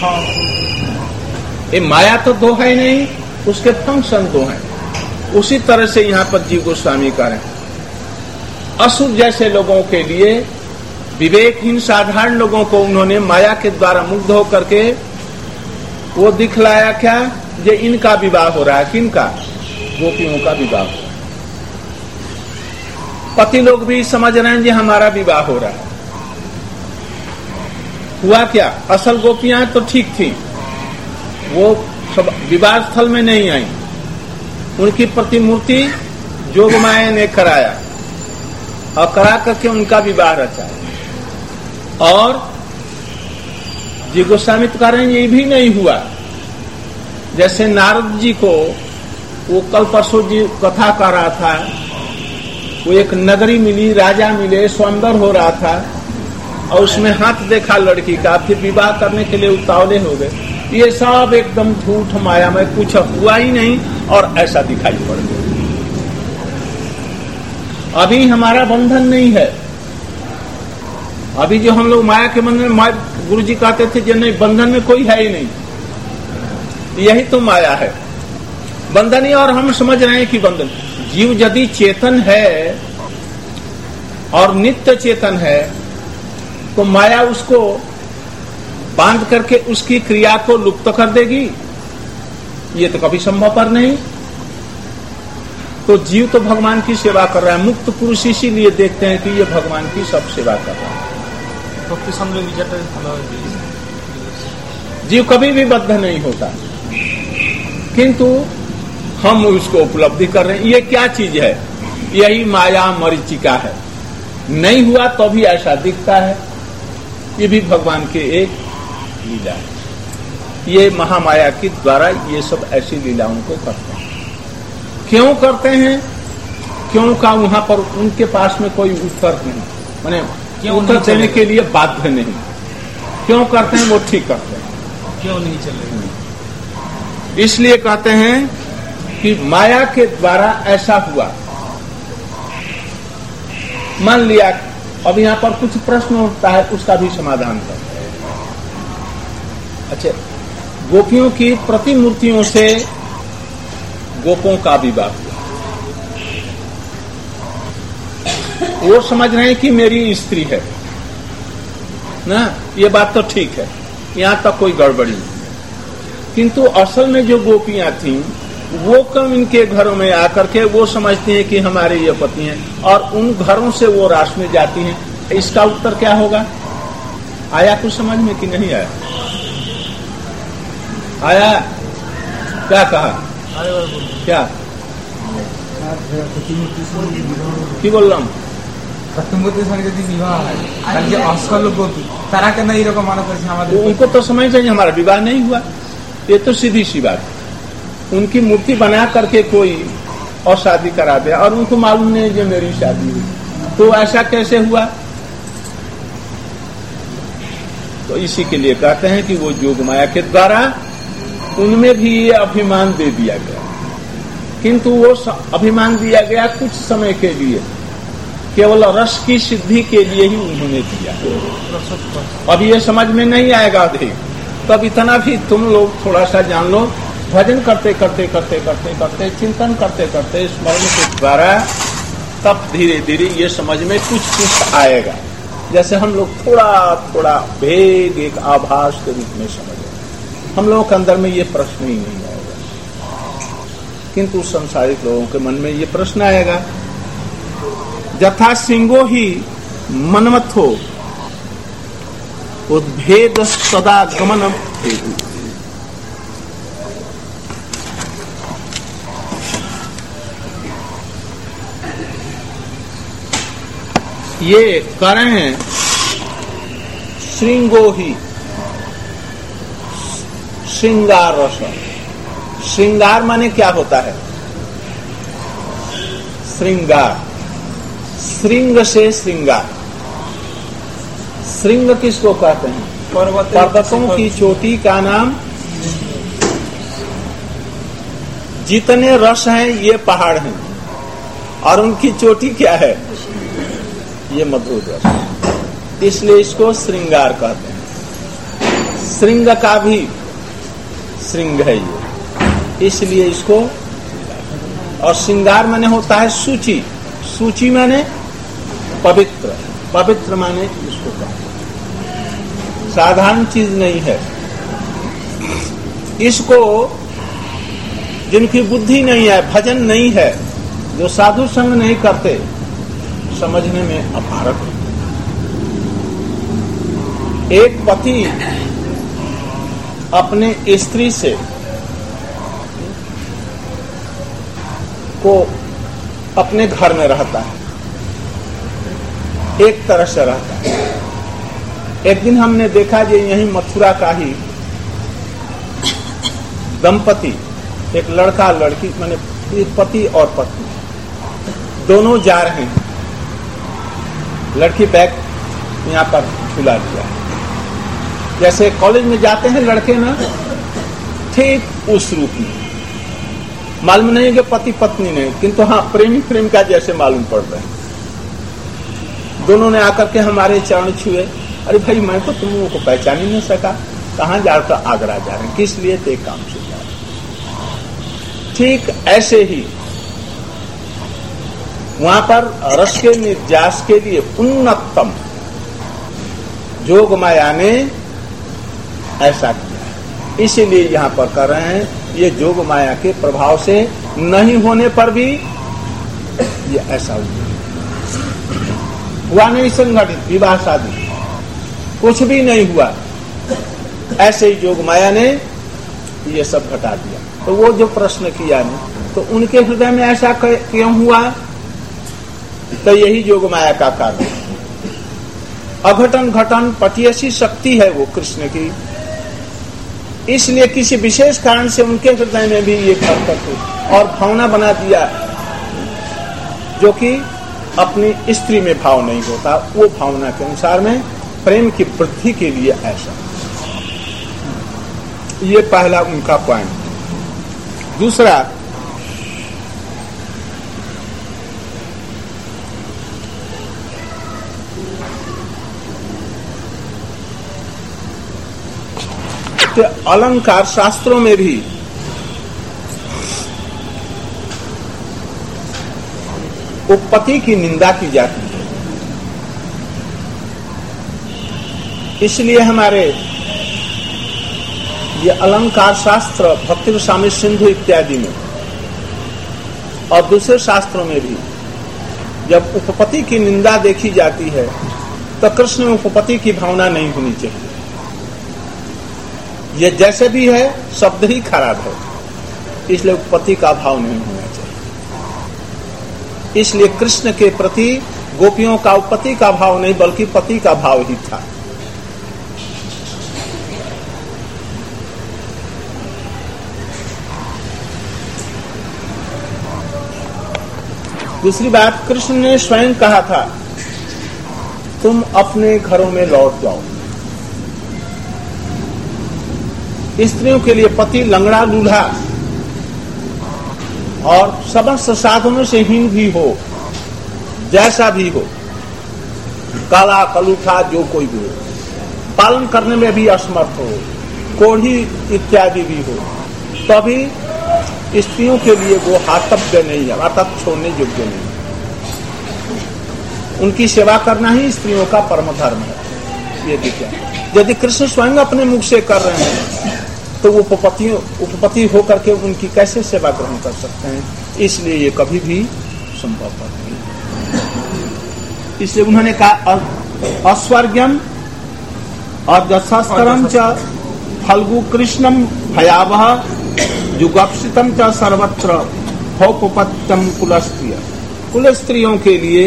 ये माया तो दो है नहीं, उसके फंक्शन दो हैं। उसी तरह से यहाँ पर जीव गोस्वामी करें, असुर जैसे लोगों के लिए, विवेकहीन साधारण लोगों को उन्होंने माया के द्वारा मुग्ध होकर के वो दिखलाया क्या, जे इनका विवाह हो रहा है। किनका? गोपियों का विवाह हो रहा है। पति लोग भी समझ रहे हैं कि हमारा विवाह हो रहा है। हुआ क्या, असल गोपियां तो ठीक थी, वो सब विवाह स्थल में नहीं आई, उनकी प्रतिमूर्ति जोगमाया ने कराया और करा करके उनका विवाह रचा। और जी गोस्वामी कह रहे हैं ये भी नहीं हुआ। जैसे नारद जी को वो कल परसों जी कथा कर रहा था, वो एक नगरी मिली, राजा मिले, स्वयंवर हो रहा था और उसमें हाथ देखा लड़की का, फिर विवाह करने के लिए उतावले हो गए। ये सब एकदम झूठ माया में, कुछ हुआ ही नहीं और ऐसा दिखाई पड़ गया। अभी हमारा बंधन नहीं है। अभी जो हम लोग माया के बंधन में, गुरु जी कहते थे जो नहीं, बंधन में कोई है ही नहीं, यही तो माया है, बंधन ही। और हम समझ रहे हैं कि बंधन, जीव यदि चेतन है और नित्य चेतन है तो माया उसको बांध करके उसकी क्रिया को लुप्त कर देगी, ये तो कभी संभव पर नहीं। तो जीव तो भगवान की सेवा कर रहा है। मुक्त पुरुष इसीलिए देखते हैं कि ये भगवान की सब सेवा कर रहा है। जीव कभी भी बद्ध नहीं होता, किंतु हम उसको उपलब्धि कर रहे हैं। ये क्या चीज है? यही माया मरीचिका है। नहीं हुआ तो भी ऐसा दिखता है। ये भी भगवान के एक लीला है। ये महामाया के द्वारा ये सब ऐसी लीलाओं को करते हैं। क्यों करते हैं? क्यों का वहां पर उनके पास में कोई उत्तर नहीं, माने उत्तर देने के लिए बाध्य नहीं। क्यों करते हैं वो ठीक करते हैं, क्यों नहीं चले। इसलिए कहते हैं कि माया के द्वारा ऐसा हुआ। मान लिया, अब यहाँ पर कुछ प्रश्न उठता है, उसका भी समाधान करते हैं। अच्छा, गोपियों की प्रतिमूर्तियों से गोपों का विवाह हुआ। वो समझ रहे हैं कि मेरी स्त्री है ना, ये बात तो ठीक है, यहाँ तक कोई गड़बड़ी नहीं। किंतु असल में जो गोपियां थीं वो कम इनके घरों में आकर के वो समझती हैं कि हमारे ये पति हैं, और उन घरों से वो रास में जाती हैं। इसका उत्तर क्या होगा? आया कुछ समझ में कि नहीं आया? आया? क्या कहा? क्या बोल रहा हूँ? उनको तो समझ चाहिए हमारा विवाह नहीं हुआ, ये तो सीधी सी बात। उनकी मूर्ति बना करके कोई और शादी करा दिया और उनको मालूम नहीं जो मेरी शादी हुई, तो ऐसा कैसे हुआ? तो इसी के लिए कहते हैं कि वो जोग माया के द्वारा उनमें भी ये अभिमान दे दिया गया। किंतु वो अभिमान दिया गया कुछ समय के लिए, केवल रस की सिद्धि के लिए ही उन्होंने दिया। अब ये समझ में नहीं आएगा अधिक, तब इतना भी तुम लोग थोड़ा सा जान लो। भजन करते करते करते करते करते, चिंतन करते करते, स्मरण के द्वारा तब धीरे धीरे ये समझ में कुछ कुछ आएगा। जैसे हम लोग थोड़ा थोड़ा भेद एक आभास के रूप में समझ, हम लोगों के अंदर में ये प्रश्न ही नहीं आएगा, किंतु संसारिक लोगों के मन में ये प्रश्न आएगा। यथा सिंहो ही मनमथो उद्भेद सदा गमनम हेतु। ये करें हैं श्रृंगो ही, श्रृंगार रस। श्रृंगार माने क्या होता है? श्रृंगार, श्रृंग से श्रृंगार, श्रृंग किसको कहते हैं? पर्वतों की चोटी का नाम। जितने रस हैं ये पहाड़ हैं और उनकी चोटी क्या है? ये मधुर रस। इसलिए इसको श्रृंगार कहते हैं। श्रृंग का भी श्रृंग है ये, इसलिए इसको। और श्रृंगार माने होता है सूची। सूची माने पवित्र। पवित्र माने इसको कहते हैं, साधारण चीज नहीं है। इसको जिनकी बुद्धि नहीं है, भजन नहीं है, जो साधु संग नहीं करते, समझने में अपारक है। एक पति अपने स्त्री से को अपने घर में रहता है, एक तरह से रहता है। एक दिन हमने देखा कि यही मथुरा का ही दंपति, एक लड़का लड़की, माने पति और पत्नी, दोनों जा रहे हैं। लड़की बैग यहाँ पर झूला लिया, जैसे कॉलेज में जाते हैं लड़के ना, ठीक उस रूप में। मालूम नहीं कि पति पत्नी नहीं, किंतु हाँ प्रेमी प्रेम का जैसे मालूम पड़ रहे हैं। दोनों ने आकर के हमारे चरण छुए। अरे भाई मैं तो तुम लोगों को पहचान ही नहीं सका, कहाँ जा रहे? तो आगरा जा रहे हैं। किस लिए? ते काम से जा रहे हैं। ठीक ऐसे ही वहां पर रस के निर्यास के लिए उन्नतम जोग माया ने ऐसा किया। इसीलिए यहाँ पर कर रहे हैं, ये जोग माया के प्रभाव से नहीं होने पर भी ये ऐसा हुआ नहीं। संगठित विवाह शादी कुछ भी नहीं हुआ, ऐसे ही जोग माया ने ये सब घटा दिया। तो वो जो प्रश्न किया ने, तो उनके हृदय में ऐसा क्यों हुआ? तो यही जोग माया का कारण। अघटन घटन पटियसी शक्ति है वो कृष्ण की, इसलिए किसी विशेष कारण से उनके हृदय में भी ये करकट और भावना बना दिया, जो कि अपनी स्त्री में भाव नहीं होता। वो भावना के अनुसार में प्रेम की वृद्धि के लिए ऐसा। ये पहला उनका पॉइंट। दूसरा, तो अलंकार शास्त्रों में भी उपपत्ति की निंदा की जाती है। इसलिए हमारे ये अलंकार शास्त्र भक्ति स्वामी सिंधु इत्यादि में और दूसरे शास्त्रों में भी जब उपपत्ति की निंदा देखी जाती है, तो कृष्ण में उपपत्ति की भावना नहीं होनी चाहिए। ये जैसे भी है शब्द ही खराब है, इसलिए उपपत्ति का भाव नहीं होना चाहिए। इसलिए कृष्ण के प्रति गोपियों का उपपत्ति का भाव नहीं बल्कि पति का भाव ही था। दूसरी बात, कृष्ण ने स्वयं कहा था तुम अपने घरों में लौट जाओ। स्त्रियों के लिए पति लंगड़ा लूल्हा और समस्त साधनों से हीन भी हो, जैसा भी हो, काला कलूठा जो कोई भी हो, पालन करने में भी असमर्थ हो, कोढ़ी इत्यादि भी हो, तभी स्त्रियों के लिए वो हातव्य नहीं है, अर्थात छोड़ने योग्य नहीं। उनकी सेवा करना ही स्त्रियों का परम धर्म है। ये देखिए, यदि कृष्ण स्वयं अपने मुख से कर रहे हैं तो वो उपपति होकर के उनकी कैसे सेवा ग्रहण कर सकते हैं? इसलिए ये कभी भी संभव नहीं। इसलिए उन्होंने कहा अस्वर्ग्यम अजशस्त्रम च फल्गु कृष्णम भयावह जुगप्सितम च सर्वत्र भौपत्यम कुलस्त्रिय। कुल स्त्रियों के लिए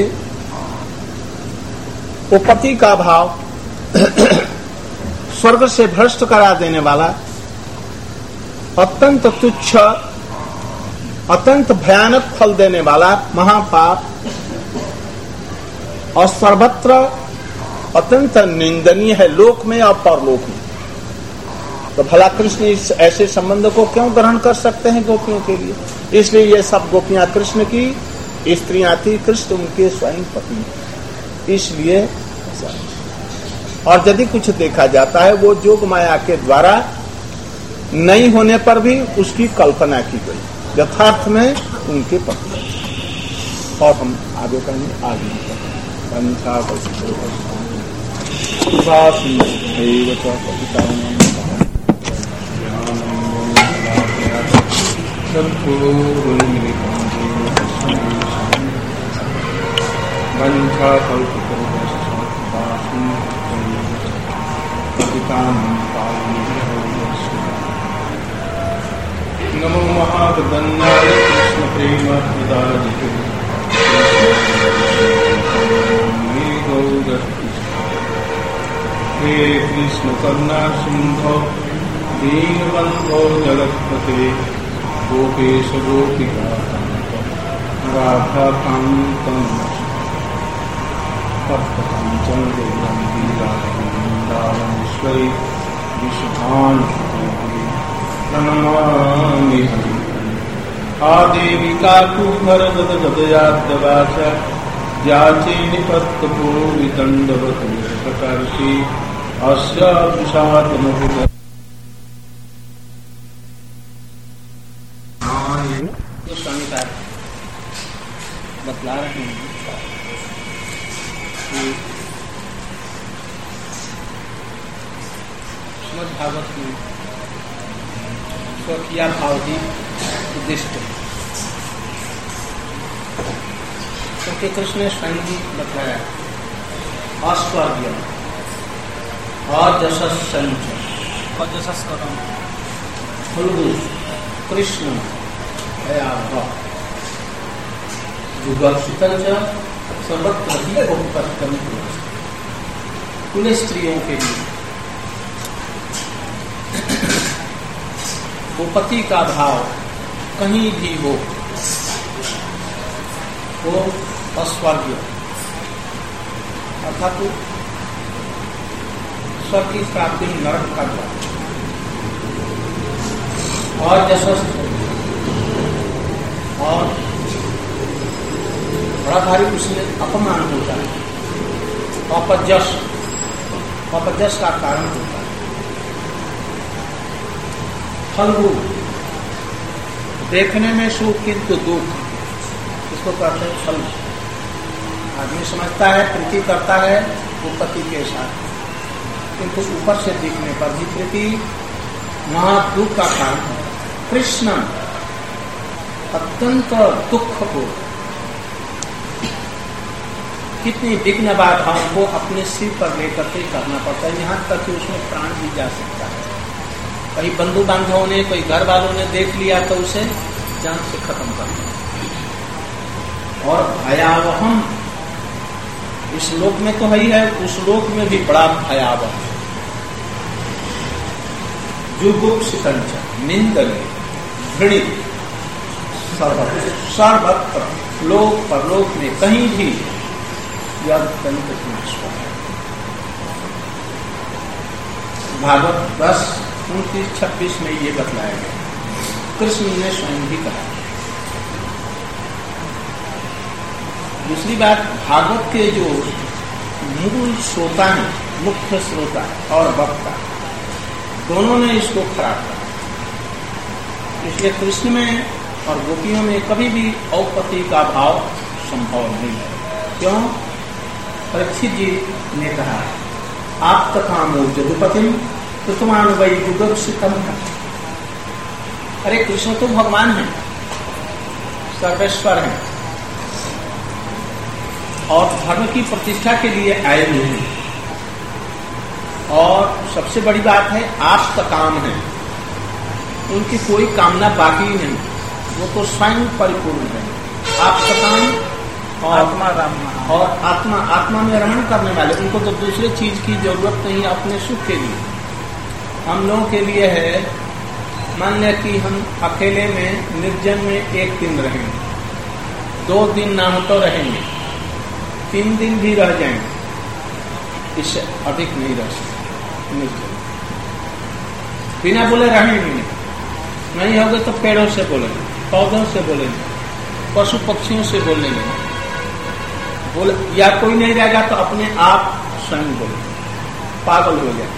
उपपति का भाव स्वर्ग से भ्रष्ट करा देने वाला, अत्यंत तुच्छ, अत्यंत भयानक फल देने वाला महापाप और सर्वत्र अत्यंत निंदनीय है लोक में और परलोक में। तो भला कृष्ण इस ऐसे संबंध को क्यों ग्रहण कर सकते हैं गोपियों के लिए? इसलिए ये सब गोपियां कृष्ण की स्त्रियां थी, कृष्ण उनके स्वयं पत्नी। इसलिए और यदि कुछ देखा जाता है वो जोग माया के द्वारा नहीं होने पर भी उसकी कल्पना की गई, यथार्थ में उनके पत्नी। और हम आगे कहेंगे आगे नमो महावदन्याय कृष्ण प्रेम प्रदायिते हे कृष्ण करुणा सिंधो दीनबंधो जगत्पते गोपेश गोपिका राधा कांतं तप्तकांचन गौरंगीराधीराधीश्वरी विशुद्धान प्रणमामि आदेवी काकुभर गद गदयाद्यवाच याचे निपत्तपूर्वि दंडवतु प्रकर्षि अस्य विषादमहुत स्वामीकार बतला रहे हैं कि श्रीमद् भागवत में स्वकीय भाव ही उद्दिष्ट है, क्योंकि कृष्ण ने स्वयं ही बताया अस्वर्ग्य अजशस्संच अजशस्करम फुल्गु कृष्ण भयावह जुगर्षितं च सर्वत्र बहुपत्तम कुल स्त्रियों के लिए वो पति का भाव कहीं भी हो वो अस्वर्गीय अर्थात स्वर्ग की प्राप्ति नरक का द्वार और जशस्त्र और बड़ा भारी उसमें अपमान होता है, अपजस का कारण होता है। फलगु देखने में सुख किंतु दुख, इसको कहते हैं फल। आदमी समझता है प्रीति करता है वो पति के साथ, किंतु ऊपर से दिखने पर भी प्रीति महा दुख का कारण है। कृष्ण अत्यंत दुख को कितनी विघ्न बाधाओं को अपने सिर पर लेकर के करना पड़ता है, यहाँ तक कि उसमें प्राण भी जा सकता है। कहीं बंधु बांधवों ने, कोई घर वालों ने देख लिया तो उसे जान से खत्म कर दिया। और भयावहम इस लोक में तो है ही है, उस लोक में भी बड़ा भयावह। जुगुप्सितंच निंदनीय घृणित सर्वत्र लोक परलोक में कहीं भी यह भागवत 10:29-26 में ये बतलाया गया, कृष्ण ने स्वयं भी कहा। दूसरी बात, भागवत के जो मूल श्रोता हैं, मुख्य श्रोता और वक्ता, दोनों ने इसको खराब करा। इसलिए कृष्ण में और गोपियों में कभी भी औपति का भाव संभव नहीं है। क्यों? परीक्षित जी ने कहा, आप तकामो जदुपतिम कृतमान वही जुगुप्सितम। अरे कृष्ण तो भगवान है, सर्वेश्वर है और धर्म की प्रतिष्ठा के लिए आए हुए हैं। और सबसे बड़ी बात है आप तकाम है, उनकी कोई कामना बाकी नहीं, वो तो स्वयं परिपूर्ण है। आप तकाम और आत्मा में रमण करने वाले, उनको तो दूसरे चीज की जरूरत नहीं अपने सुख के लिए। हम लोगों के लिए है, मान लिया कि हम अकेले में निर्जन में 1 दिन रहेंगे, 2 दिन ना हो तो रहेंगे, 3 दिन भी रह जाएंगे, इससे अधिक नहीं रह सकते। निर्जल बिना बोले रहेंगे नहीं होगे तो पेड़ों से बोलेंगे, पौधों से बोलेंगे, पशु पक्षियों से बोलेंगे, बोले या कोई नहीं रहेगा तो अपने आप स्वयं बोले, पागल हो जाए।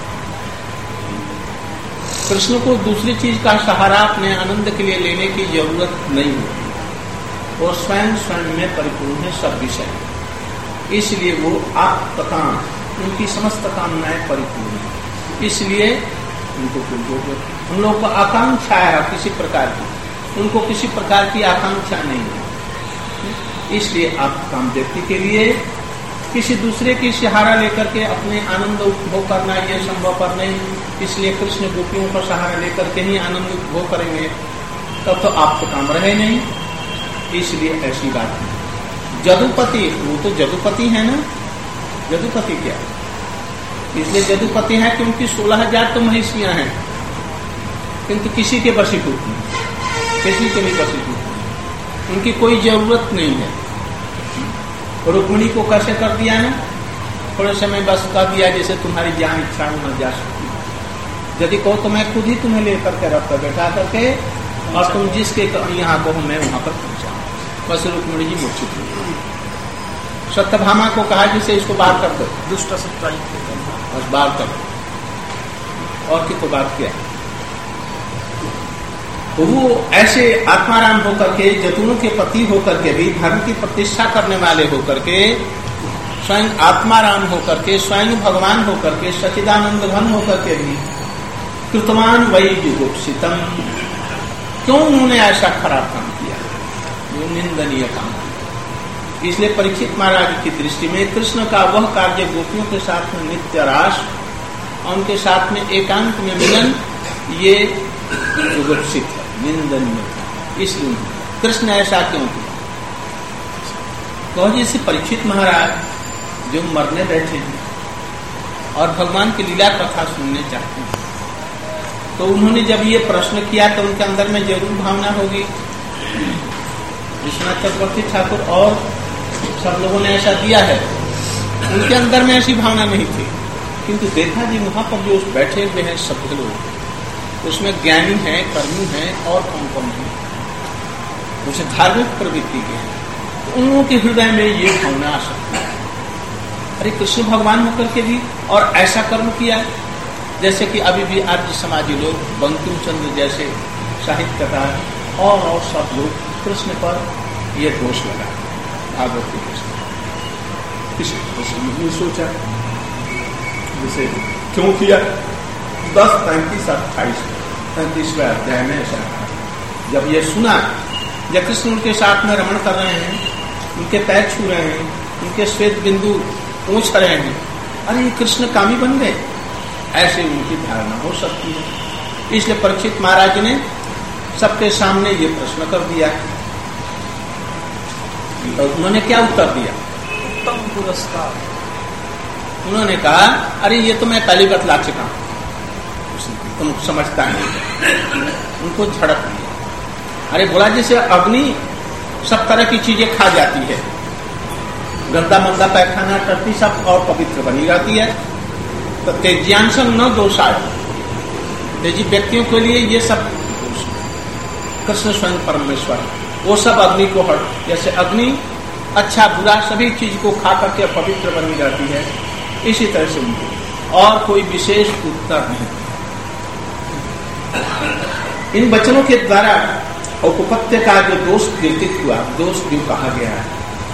कृष्ण को दूसरी चीज का सहारा अपने आनंद के लिए लेने की जरूरत नहीं होती, वो स्वयं में परिपूर्ण है सब विषय, इसलिए वो आत्मकाम, उनकी समस्त कामनाएं परिपूर्ण है, इसलिए उनको हम लोग को आकांक्षा है किसी प्रकार की, उनको किसी प्रकार की आकांक्षा नहीं है। इसलिए आप काम व्यक्ति के लिए किसी दूसरे की सहारा लेकर के अपने आनंद उपभोग करना ये संभवपर नहीं, इसलिए कृष्ण गोपियों का सहारा लेकर के ही आनंद उपभोग करेंगे, तब तो आपको काम रहे नहीं। इसलिए ऐसी बात है। जदुपति, वो तो जदुपति है ना, जदुपति क्या, इसलिए जदुपति है क्योंकि 16,000 तो महिषियां हैं, किंतु किसी के वशीभूत नहीं, किसी के भी वशीभूत नहीं, उनकी कोई जरूरत नहीं है। रुक्मिणी को कैसे कर दिया है, थोड़े समय बस कर दिया जैसे तुम्हारी जान इच्छा न जा सकती, यदि कहो तो मैं खुद ही तुम्हें लेकर के रख कर बैठा करके और तुम जिसके यहाँ कहो मैं वहां पर पहुंचा, बस रुक्मिणी जी मूर्छित हुई। सत्यभामा को कहा जिसे इसको बाहर कर दो, दुष्ट सत्ताजित बस बाहर कर दो, और की तो बात क्या है। तो वो ऐसे आत्माराम होकर के, जतुनों के पति होकर के भी, धर्म की प्रतिष्ठा करने वाले होकर के, स्वयं आत्माराम होकर के, स्वयं भगवान होकर के, सच्चिदानंद घन होकर के भी कृतवान वही जुगुप्सितम, क्यों उन्होंने ऐसा खराब काम किया, जो निंदनीय काम किया। इसलिए परीक्षित महाराज की दृष्टि में कृष्ण का वह कार्य गोपियों के साथ में नित्य रास और उनके साथ में एकांत में मिलन, ये जुगुप्सित है, निंदनीय। इसलिए कृष्ण ऐसा क्यों किया। तो जैसे परीक्षित महाराज जो मरने बैठे हैं और भगवान की लीला कथा सुनने चाहते हैं, तो उन्होंने जब ये प्रश्न किया तो उनके अंदर में जरूर भावना होगी। विश्वनाथ चक्रवर्ती ठाकुर और सब लोगों ने ऐसा दिया है, उनके अंदर में ऐसी भावना नहीं थी, किंतु देखा जी वहां पर जो बैठे हुए हैं सभी लोग, उसमें ज्ञानी है, कर्मी है और कौन कौन है, उसे धार्मिक प्रवृत्ति के हैं, तो उन लोगों के हृदय में ये भावना आ सकती है, अरे कृष्ण भगवान होकर के भी और ऐसा कर्म किया। जैसे कि अभी भी आर्य समाजी लोग, बंकिम चंद्र जैसे साहित्यकार और सब लोग कृष्ण पर ये दोष लगा, भागवत के कृष्ण किसी नहीं सोचा जैसे क्यों किया। 10:35-28 अध्याय में ऐसा जब ये सुना, जब कृष्ण उनके साथ में रमण कर रहे हैं, उनके पैर छू रहे हैं, उनके श्वेत बिंदु पूछ रहे हैं, अरे ये कृष्ण कामी बन गए, ऐसे उनकी धारणा हो सकती है। इसलिए परीक्षित महाराज ने सबके सामने ये प्रश्न कर दिया। तो उन्होंने क्या उत्तर दिया, उत्तम पुरस्कार। उन्होंने कहा अरे ये तो मैं पहले बतला चुका हूं, तुम समझता नहीं। उनको झड़क दिया, अरे बोला जैसे अग्नि सब तरह की चीजें खा जाती है, गंदा मंदा पैखाना करती सब और पवित्र बनी रहती है, तो तेज्यांशं न दोषाय, तेजी व्यक्तियों के लिए ये सब कृष्ण स्वयं परमेश्वर, वो सब अग्नि को हट, जैसे अग्नि अच्छा बुरा सभी चीज को खा करके पवित्र बनी रहती है, इसी तरह से उनको और कोई विशेष उत्तर नहीं। इन वचनों के द्वारा औपपत्य का जो दोष कीर्तित हुआ, दोष जो कहा गया है,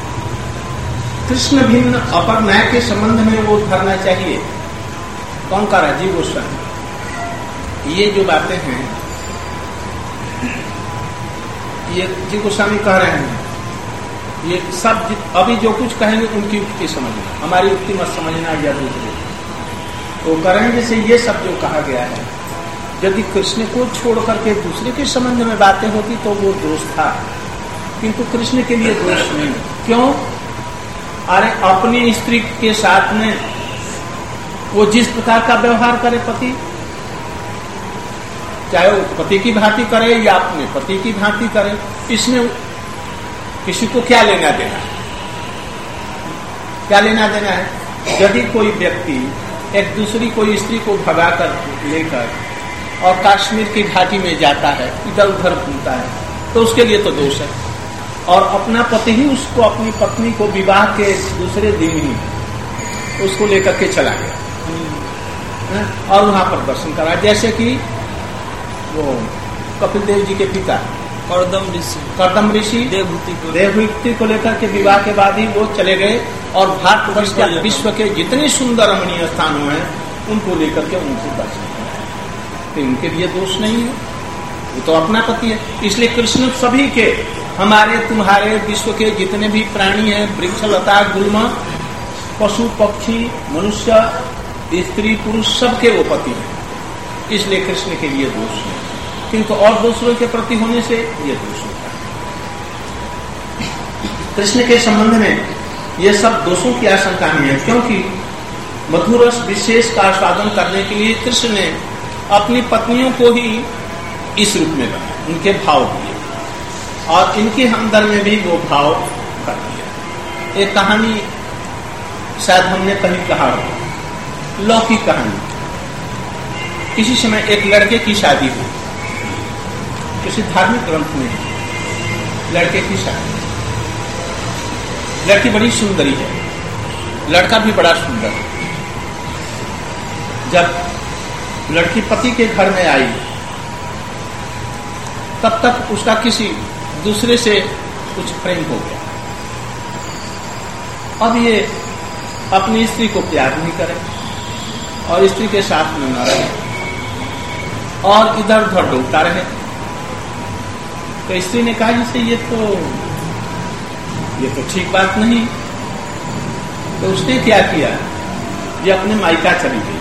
कृष्ण भिन्न अपर न्याय के संबंध में वो धरना चाहिए। कौन कह रहा है? जीव गोस्वामी। ये जो बातें हैं ये जीव गोस्वामी कह रहे हैं, ये सब अभी जो कुछ कहेंगे उनकी युक्ति समझना, हमारी युक्ति मत समझना या दूसरे तो करेंगे। जैसे ये सब जो कहा गया है, यदि कृष्ण को छोड़ करके दूसरे के संबंध में बातें होती तो वो दोष था, किंतु कृष्ण के लिए दोष नहीं। क्यों? अरे अपनी स्त्री के साथ में वो जिस प्रकार का व्यवहार करे पति, चाहे वो पति की भांति करे या अपने पति की भांति करे, इसमें किसी को क्या लेना देना है? क्या लेना देना है? यदि कोई व्यक्ति एक दूसरी कोई स्त्री को भगा कर लेकर और कश्मीर की घाटी में जाता है, इधर उधर घूमता है, तो उसके लिए तो दोष है। और अपना पति ही उसको, अपनी पत्नी को विवाह के दूसरे दिन ही उसको लेकर के चला गया और वहां पर दर्शन करा, जैसे कि वो कपिल देव जी के पिता कर्दम ऋषि देवभूति को लेकर के विवाह के बाद ही वो चले गए और भारतवर्ष के विश्व के जितने सुंदर रमणीय स्थान हुए हैं उनको लेकर के उनसे दर्शन कराया, तो इनके लिए दोष नहीं है, वो तो अपना पति है। इसलिए कृष्ण सभी के, हमारे तुम्हारे विश्व के जितने भी प्राणी हैं, वृक्ष लता गुल्म, पशु पक्षी मनुष्य स्त्री पुरुष, सबके वो पति है। इसलिए कृष्ण के लिए दोष है, किंतु और दूसरों के प्रति होने से ये दोष होता है। कृष्ण के संबंध में ये सब दोषों की आशंका नहीं है, क्योंकि मधुर रस विशेष का आस्वादन करने के लिए कृष्ण ने अपनी पत्नियों को ही इस रूप में बनाया, उनके भाव दिए और इनके अंदर में भी वो भाव कर दिया। एक कहानी शायद हमने कहीं कहा, लौकिक कहानी। किसी समय एक लड़के की शादी हुई, किसी धार्मिक ग्रंथ में लड़के की शादी। लड़की बड़ी सुंदरी है, लड़का भी बड़ा सुंदर है। जब लड़की पति के घर में आई तब तक उसका किसी दूसरे से कुछ प्रेम हो गया। अब ये अपनी स्त्री को प्यार नहीं करे और स्त्री के साथ में न रहे और इधर उधर डूबता रहे। तो स्त्री ने कहा जिसे ये तो ठीक बात नहीं। तो उसने क्या किया, ये अपने मायका चली गई,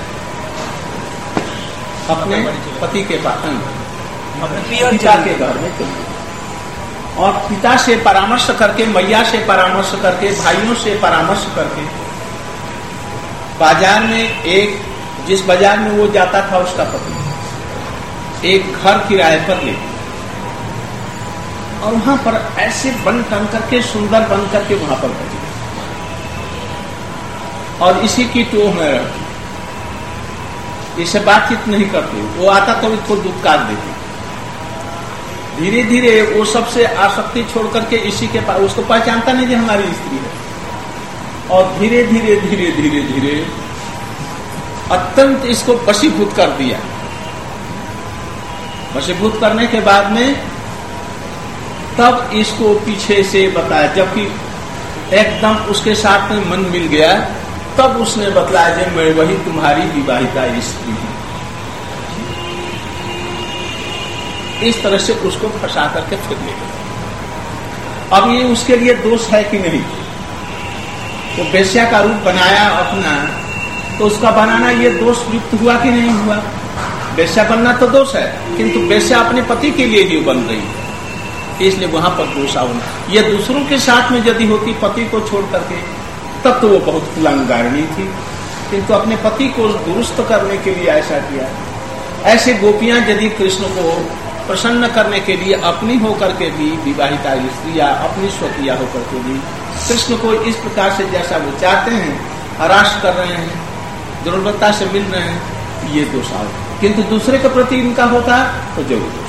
अपने पति के पास, अपने पिता के घर में चली गई और पिता से परामर्श करके, मैया से परामर्श करके, भाइयों से परामर्श करके बाजार में, एक जिस बाजार में वो जाता था उसका पति एक घर किराए पर ले और वहां पर ऐसे बन टन करके, सुंदर बन करके वहां पर बैठी और इसी की टोह में रहती, इससे बातचीत नहीं करती। वो आता तो इसको दूध काट देती। धीरे धीरे वो सबसे आसक्ति छोड़ करके इसी के पास, उसको पहचानता नहीं कि हमारी स्त्री है, और धीरे धीरे धीरे धीरे धीरे अत्यंत इसको वशीभूत कर दिया। वशीभूत करने के बाद में तब इसको पीछे से बताया, जबकि एकदम उसके साथ में मन मिल गया, तब उसने बतलाया कि मैं वही तुम्हारी विवाहिता स्त्री हूं। इस तरह से उसको फंसा करके फिर ले गया। अब ये उसके लिए दोष है कि नहीं? तो वेश्या का रूप बनाया अपना, तो उसका बनाना ये दोष युक्त हुआ कि नहीं हुआ? वेश्या बनना तो दोष है, किंतु वेश्या अपने पति के लिए ही बन रही है, इसलिए वहां पर दोष होना। ये दूसरों के साथ में यदि होती पति को छोड़ करके, तब तो वो बहुत कुलांगारिणी थी, किंतु अपने पति को दुरुस्त करने के लिए ऐसा किया। ऐसे गोपियां यदि कृष्ण को प्रसन्न करने के लिए अपनी होकर के भी, विवाहिता स्त्रियां अपनी स्वकीय होकर के भी कृष्ण को इस प्रकार से जैसा वो चाहते हैं हरास कर रहे हैं, दुर्बलता से मिल रहे हैं, ये दोष आओ। किंतु दूसरे के प्रति इनका होता तो जरूर दोष।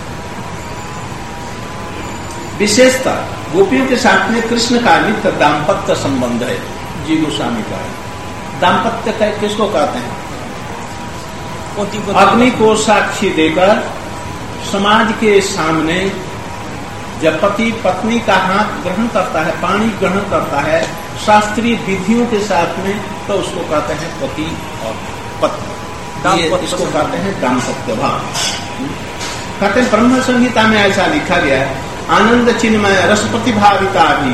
विशेषता गोपियों के साथ में कृष्ण का नित्य दाम्पत्य संबंध है। जी गोस्वामी का दाम्पत्य किसको कहते हैं? अग्नि को साक्षी देकर समाज के सामने जब पति पत्नी का हाथ ग्रहण करता है, पानी ग्रहण करता है शास्त्रीय विधियों के साथ में, तो उसको कहते हैं पति और पत्नी। इसको कहते हैं दाम्पत्य भाव। कहते हैं ब्रह्म संहिता में ऐसा लिखा गया है, आनंद चिन्मय रस प्रतिभाविता भी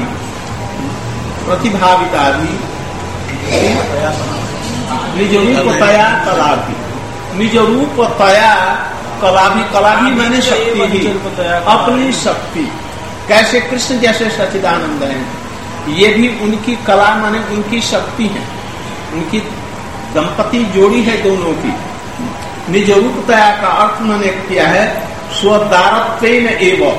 निज रूप तया कला भी, निज रूप तया कला भी मैंने शक्ति ही, अपनी शक्ति। कैसे कृष्ण जैसे सच्चिदानंद हैं, ये भी उनकी कला माने उनकी शक्ति है, उनकी दंपति जोड़ी है दोनों की। निज रूप तया का अर्थ मैंने किया है स्वदारत्वेन एवं,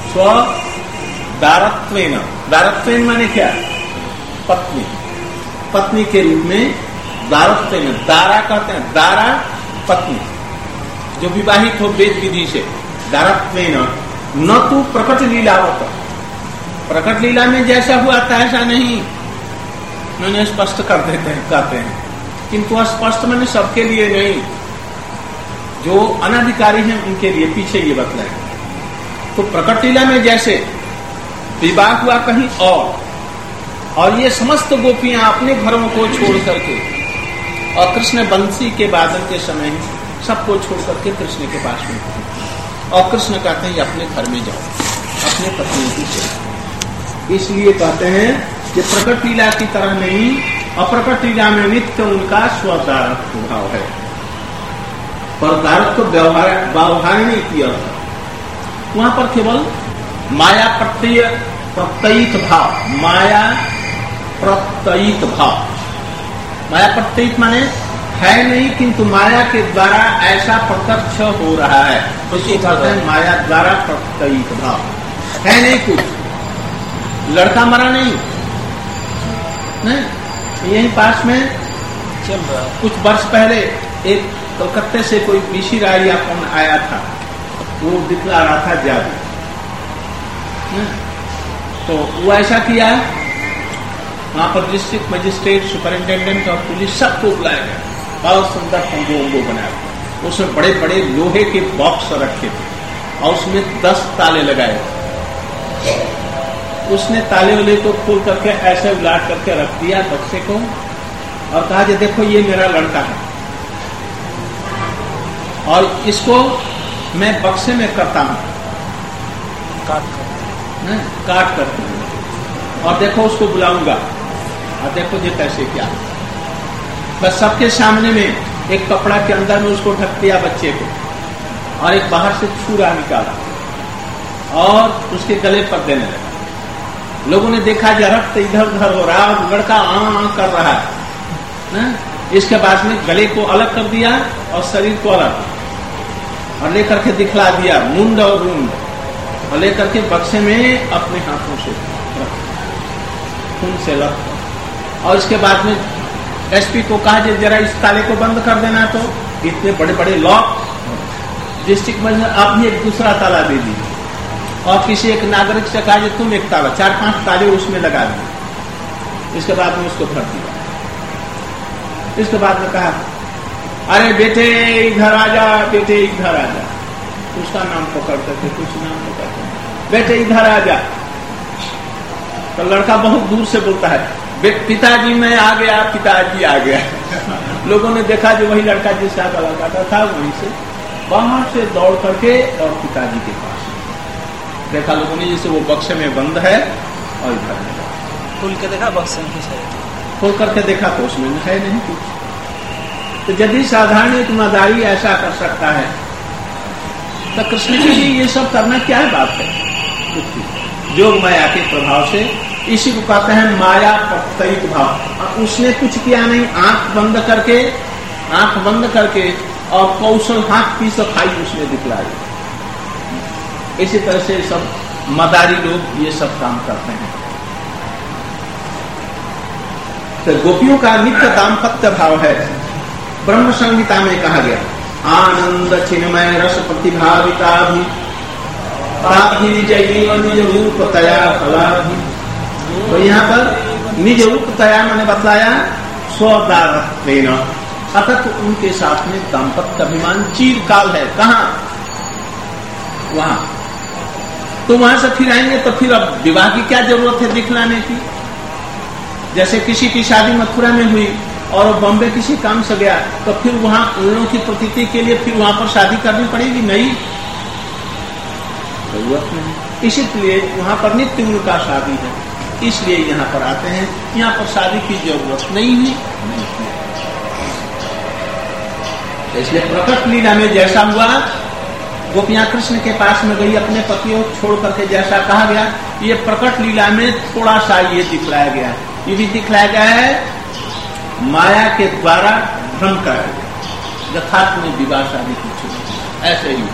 स्वदारत्वेन। दारत्वेन माने क्या? पत्नी। पत्नी के रूप में दारत्व में, दारा कहते हैं, दारा पत्नी जो विवाहित हो वेद विधि से, दारत्व न तू प्रकट लीलावत, प्रकट लीला में जैसा हुआ था ऐसा नहीं, मैंने स्पष्ट कर देते हैं, कहते हैं, किंतु स्पष्ट मैंने सबके लिए नहीं, जो अनाधिकारी हैं उनके लिए पीछे ये बतलाएंगे। तो प्रकट लीला में जैसे विवाह हुआ कहीं और ये समस्त गोपियां अपने घरों को छोड़ करके, और कृष्ण बंसी के वादन के समय सबको छोड़ करके कृष्ण के पास में पहुंचे, और कृष्ण कहते हैं अपने घर में जाओ, अपने पत्नी की सेवा। इसलिए कहते हैं कि प्रकट लीला की तरह नहीं, अप्रकट लीला में नित्य उनका स्वदारत्व भाव है, पर दारत्व व्यवहारिणी की अर्थ, वहां पर केवल माया प्रत्ययित भाव, माया प्रत्ययित भाव, माया प्रत्ययित माने है नहीं किंतु माया के द्वारा ऐसा प्रत्यक्ष हो रहा है, तो ये कहते हैं माया द्वारा प्रत्ययित भाव, है नहीं कुछ, लड़का मरा नहीं, यही पास में चल रहा, कुछ वर्ष पहले एक कलकत्ते से कोई बीसी राय या कौन आया था, वो दिखला रहा था जादू, तो वो ऐसा किया, वहां पर डिस्ट्रिक्ट मजिस्ट्रेट, सुपरिंटेंडेंट और पुलिस सबको बुलाया गया, बहुत सुंदर तंबू बनाया, उसमें बड़े बड़े लोहे के बॉक्स रखे थे और उसमें 10 ताले लगाए, उसने ताले वाले को खोल करके ऐसे उलाट करके रख दिया बक्से को और कहा कि देखो ये मेरा लड़का है और इसको मैं बक्से में करता हूं, काट करके, और देखो उसको बुलाऊंगा और देखो ये कैसे क्या, बस सबके सामने में एक कपड़ा के अंदर में उसको ढक दिया बच्चे को और एक बाहर से छुरा निकाला और उसके गले पर देने लगा। लोगों ने देखा कि रक्त इधर उधर हो रहा और लड़का कर रहा है, इसके बाद में गले को अलग कर दिया और शरीर को अलग और लेकर के दिखला दिया मुंड और रूंड, और लेकर के बक्से में अपने हाथों से खून से लग, और इसके बाद में एसपी को कहा कि जरा इस ताले को बंद कर देना, तो इतने बड़े बड़े लॉक डिस्ट्रिक्ट में आप भी एक दूसरा ताला दे दीजिए, और किसी एक नागरिक से कहा कि तुम एक ताला, 4-5 ताले उसमें लगा दिए, इसके बाद में उसको भर दिया। इसके बाद में कहा अरे बेटे इधर आ जा, बेटे इधर आ जा, उसका नाम पकड़ते थे, कुछ नाम पकड़ते थे, बेटे इधर आ जा, तो लड़का बहुत दूर से बोलता है पिताजी मैं आ गया, पिताजी आ गया। लोगों ने देखा जो वही लड़का जिसका गला काटा था वहीं से बाहर से दौड़ करके और पिताजी के पास देखा लोगों ने, जैसे वो बक्से में बंद है और इधर खोल के देखा, बक्से में कुछ है, खोल करके देखा तो उसमें है नहीं कुछ। तो यदि साधारण एक मदारी ऐसा कर सकता है तो कृष्ण के लिए ये सब करना क्या बात है? योग माया के प्रभाव से, इसी को कहते हैं माया प्रत्ययित भाव। उसने कुछ किया नहीं, आंख बंद करके और कौशल हाथ पीस खाई उसने दिखलाई। इसी तरह से सब मदारी लोग ये सब काम करते हैं। तो गोपियों का नित्य दाम्पत्य भाव है। ब्रह्म संहिता में कहा गया आनंद चिन्मय रस प्रतिभाविता भी निज रूपतया फलाभि। तो यहाँ पर निज रूपतया मैंने बतलाया स्वदारत्वेन, अतः उनके साथ में दाम्पत्य अभिमान चिरकाल है। कहाँ? वहां। तो वहां से फिर आएंगे तो फिर अब विवाह की क्या जरूरत है दिखलाने की? जैसे किसी की शादी मथुरा में हुई और बॉम्बे किसी काम से गया तो फिर वहां उन लोगों की प्रतीति के लिए फिर वहां पर शादी करनी पड़ेगी? नहीं, जरूरत नहीं। इसलिए वहां पर नित्य उनका शादी है, इसलिए यहाँ पर आते हैं। यहाँ पर शादी की जरूरत नहीं है। इसलिए प्रकट लीला में जैसा हुआ, गोपियां कृष्ण के पास में गई अपने पतियों छोड़ करके, जैसा कहा गया, ये प्रकट लीला में थोड़ा सा ये दिखलाया गया। ये भी दिखलाया गया है माया के द्वारा भ्रम कराया गया, यथार्थ में विवाह शादी कुछ ऐसे ही।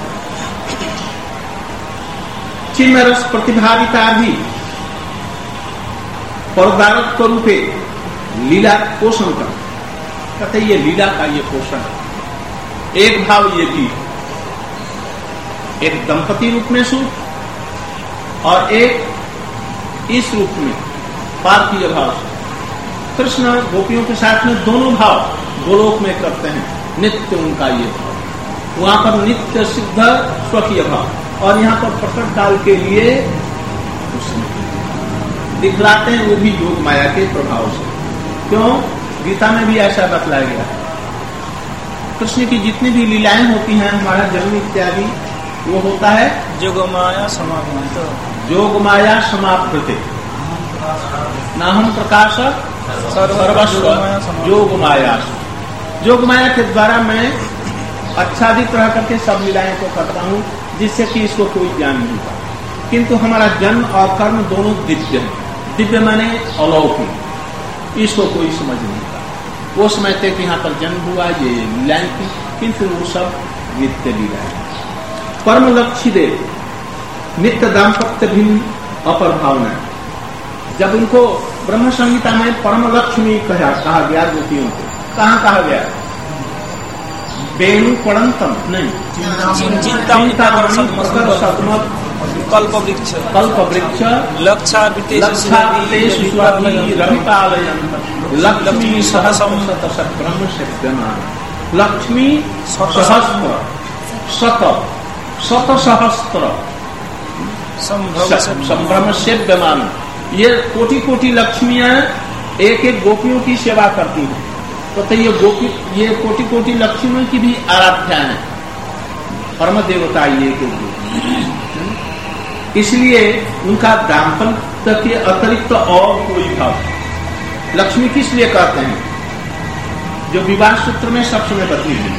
चिन्मय रस प्रतिभाविता भी परदारत्व रूपे लीला पोषण कर, कहते ये लीला का ये पोषण है। एक भाव ये भी, एक दंपति रूप में सुख और एक इस रूप में पार्थिव भाव से। कृष्ण गोपियों के साथ में दोनों भाव गोलोक में करते हैं, नित्य उनका ये भाव, वहां पर नित्य सिद्ध स्वकीय भाव, और यहाँ पर प्रकट काल के लिए दिखलाते हैं, वो भी योग माया के प्रभाव से। क्यों? गीता में भी ऐसा बतलाया गया है। कृष्ण की जितनी भी लीलाएं होती हैं, हमारा जन्म इत्यादि, वो होता है जोग माया समाप्त, जोग माया समाप्त, ना हम प्रकाश सर्वस्व योग माया। जोग माया के द्वारा मैं आच्छादित रह करके सब लीलाएं को करता हूँ, जिससे कि इसको कोई ज्ञान नहीं पाता। किंतु हमारा जन्म और कर्म दोनों दिव्य है। दिव्य माने अलौकिक, इसको कोई समझ नहीं पाता। वो समझते कि यहाँ पर जन्म हुआ, ये लीलाएं थी, किंतु वो सब नित्य लीलाएं। परम लक्ष्य दे नित्य दाम्पत्य भिन्न अपर भावना। जब उनको ब्रह्म संहिता में परम लक्ष्मी कहा गया गोपियों को, कहाँ कहा गया? वेणु पड़ंतम नहीं, कल्प वृक्ष लक्ष्मी सहस्र ब्रह्म सेव्यमान। लक्ष्मी सहस्र शत सहस्त्र संभ्रम सेव्यमान। ये कोटि कोटि लक्ष्मियां एक एक गोपियों की सेवा करती हैं। तो ये कोटि कोटि लक्ष्मियों की भी आराध्या है, परम देवता ये के। इसलिए उनका दाम्पत्य के अतिरिक्त और कोई भाव। लक्ष्मी किस लिए कहते हैं? जो विवाह सूत्र में सब समय बदली है,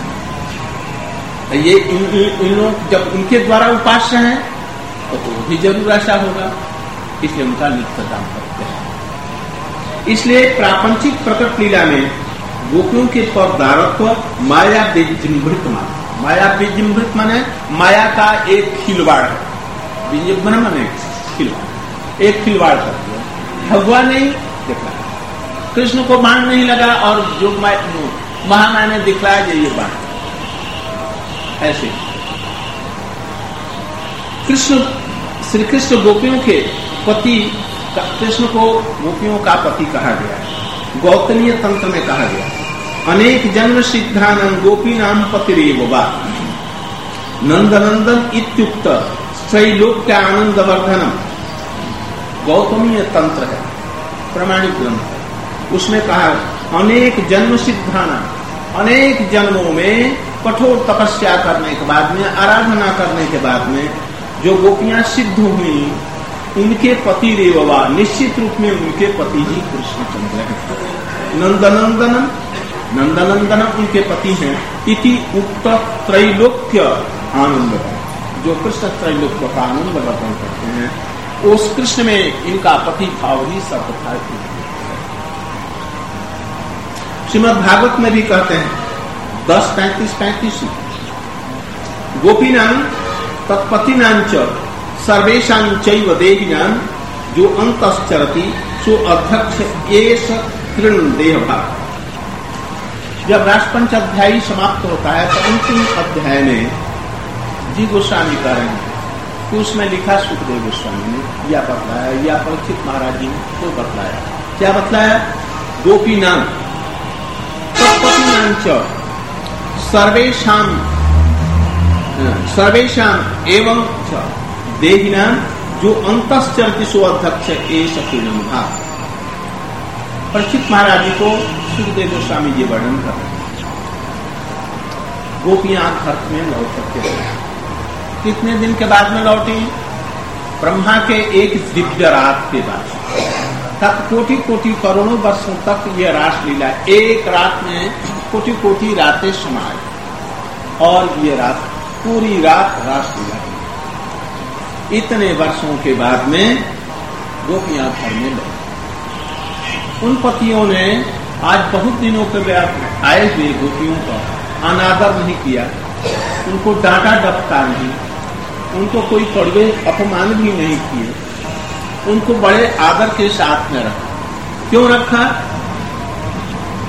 ये इन लोग जब उनके द्वारा उपास्य हैं तो भी जरूर ऐसा होगा, इसलिए उनका नित्य दाम्पत्य है। इसलिए प्रापंचिक प्रकट लीला में गोपियों के पदार्थत्व माया विजृंभित माना। माया विजृंभित माने माया का एक खिलवाड़ है। विजृंभन माने खिलवाड़, एक खिलवाड़ कर दिया। भगवान ने देखा, कृष्ण को बाण नहीं लगा और जो महामाया ने दिखलाया ये बाण। ऐसे श्री कृष्ण गोपियों के पति, कृष्ण को गोपियों का पति कहा गया है। गौतमीय तंत्र में कहा गया, अनेक जन्म सिद्धानंद गोपी नाम पतिरेव वा नंदनंदन इत्युक्त त्रैलोक्य आनंद वर्धनम। गौतमीय तंत्र है, प्रमाणिक ग्रंथ है। उसमें कहा अनेक जन्म सिद्धाना, अनेक जन्मों में कठोर तपस्या करने के बाद में, आराधना करने के बाद में जो गोपियां सिद्ध हुई, उनके पति रेववा, निश्चित रूप में उनके पति ही कृष्णचंद्र हैं। नंदनंदनम, नंदनंदनम उनके पति हैं। इति उक्त त्रैलोक्य आनंद, जो कृष्ण त्रैलोक्य का आनंद वर्धन करते हैं, उस कृष्ण में इनका पति भाव ही सर्वथा। श्रीमद् भागवत में भी कहते हैं 10:35-35 गोपीनाम तत्पतिनां च सर्वेशां चैव देहिनां जो अंतश्चरति सो अध्यक्ष एष तृण देह भाग। जब राजपंच अध्याय समाप्त होता है तो अंतिम अध्याय में जी गोस्वामी कह रहे हैं कि उसमें लिखा सुखदेव गोस्वामी ने या बतलाया, या परीक्षित महाराज जी ने तो बतलाया। क्या बतलाया? गोपीनां तत्पतिनां च सर्वेशां एवं च देहिनां जो अंतश्चरति सो अध्यक्ष एष तृण भाग। परीक्षित महाराज जी को सुखदेव गोस्वामी जी वर्णन कर रहे हैं। गोपियां घर में लौट करके कितने दिन के बाद में लौटी? ब्रह्मा के एक दिव्य रात के बाद। तब कोटि कोटि करोड़ों वर्षों तक ये रास लीला, एक रात में कोटि कोटि रातें समाये और ये रात पूरी रात रास लीला। इतने वर्षों के बाद में गोपियां घर में लौटी। उन पतियों ने आज बहुत दिनों के बाद आए हुए गोपियों का अनादर नहीं किया, उनको डांटा डपटा नहीं, उनको कोई कड़वे अपमान भी नहीं किए, उनको बड़े आदर के साथ में रखा। क्यों रखा?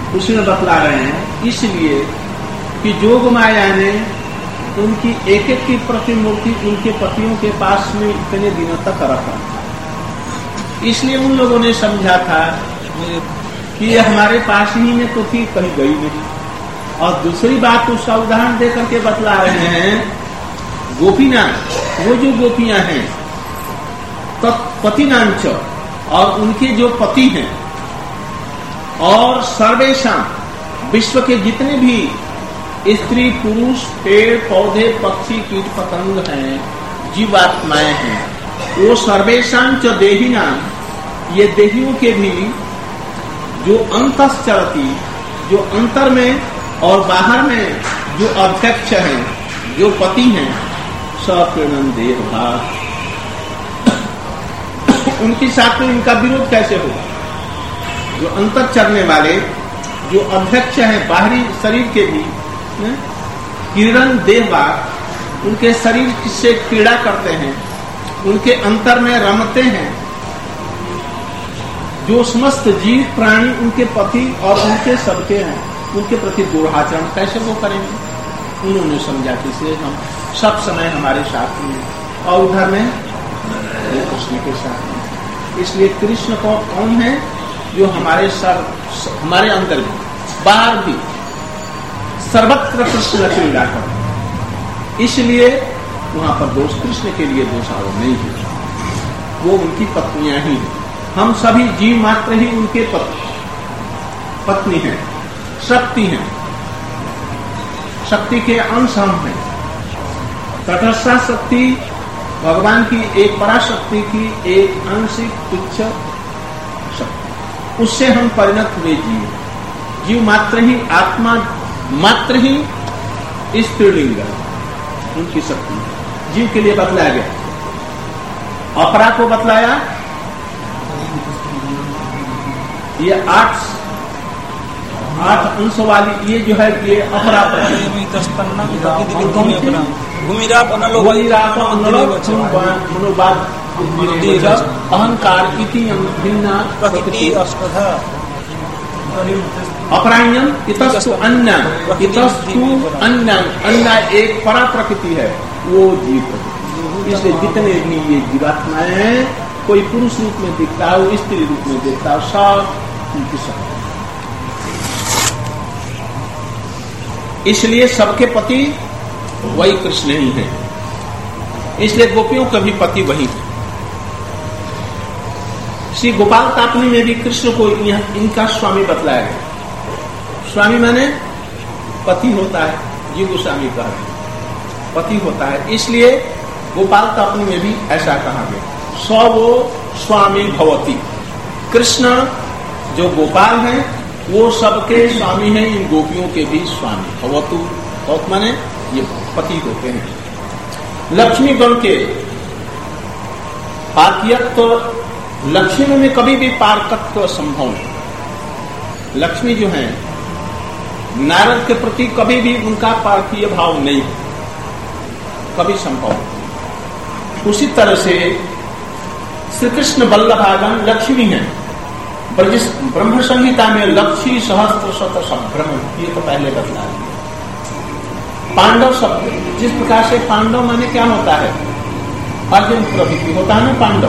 उसमें बतला रहे हैं, इसलिए कि जोग माया ने उनकी एक एक की प्रतिमूर्ति उनके पतियों के पास में इतने दिनों तक रखा। इसलिए उन लोगों ने समझा था कि ये हमारे पास ही में तो थी, कहीं गई नहीं। और दूसरी बात उसका उदाहरण दे करके बतला रहे हैं, गोपीनाथ, वो जो गोपियां हैं तत्पतिनांच, और उनके जो पति हैं, और सर्वेशा, विश्व के जितने भी स्त्री पुरुष पेड़ पौधे पक्षी कीट पतंग हैं, जीवात्माएं हैं, वो सर्वेशांच देहिना, ये देहियों के भी जो अंतश्चरति, जो अंतर में और बाहर में जो अध्यक्ष हैं, जो पति हैं, सप्रणन देवभाव, उनके साथ में इनका विरोध कैसे होगा? जो अंतर चरने वाले, जो अध्यक्ष हैं बाहरी शरीर के भी, किरण देवा, उनके शरीर से क्रीड़ा करते हैं, उनके अंतर में रमते हैं, जो समस्त जीव प्राणी उनके पति और उनके सबके हैं, उनके प्रति दुराचरण कैसे वो करेंगे? उन्होंने समझा कि से हम सब समय हमारे साथ में, और उधर में कृष्ण के साथ में। इसलिए कृष्ण को कौन है? जो हमारे हमारे अंदर भी बाहर भी सर्वत्र कृष्ण क्रीड़ा करते। इसलिए वहां पर दोष कृष्ण के लिए दोष आरोप नहीं है, वो उनकी पत्नियां ही हैं। हम सभी जीव मात्र ही उनके पत्नी हैं, शक्ति हैं, शक्ति के अंश हम हैं। तटस्था शक्ति भगवान की एक पराशक्ति की एक आंशिक तुच्छ शक्ति, उससे हम परिणत हुए जीव। जीव मात्र ही, आत्मा मात्र ही स्त्रीलिंग उनकी शक्ति जीव के लिए बतलाया गया। अपरा को बतलाया, ये आठ अंश वाली, ये जो है ये अपरा मनोबाद अहंकार इति भिन्ना अपरायण इतस्तु अन्य, इतस्तु अन्य, अन्य एक परा प्रकृति है, वो जीव प्रकृति। इसलिए जितने भी ये जीवात्माएं हैं, कोई पुरुष रूप में दिखता है, वो स्त्री रूप में दिखता है, सब उनकी शक्ति। इसलिए सबके पति वही कृष्ण ही है। इसलिए गोपियों का भी पति वही है। श्री गोपाल तापनी में भी कृष्ण को इनका स्वामी बतलाया गया। स्वामी माने पति होता है, जीव गोस्वामी कह रहे हैं, पति होता है। इसलिए गोपाल तापनी में भी ऐसा कहा गया, स वो स्वामी भवती। कृष्ण जो गोपाल हैं, वो सबके स्वामी हैं, इन गोपियों के भी स्वामी। भवतु बहुत माने ये पति होते हैं। लक्ष्मी गण के पार्कियत्व, लक्ष्मी में कभी भी पार्कत्व संभव नहीं। लक्ष्मी जो है नारद के प्रति कभी भी उनका पार्थिय भाव नहीं, कभी संभव नहीं। उसी तरह से श्री कृष्ण वल्लभागण लक्ष्मी है। ब्रह्म संहिता में लक्ष्मी सहस्त्र शत संभ्रम, ये तो पहले बतला दिया। पांडव शब्द, जिस प्रकार से पांडव माने क्या होता है? अर्जुन प्रभृति होता है ना पांडव।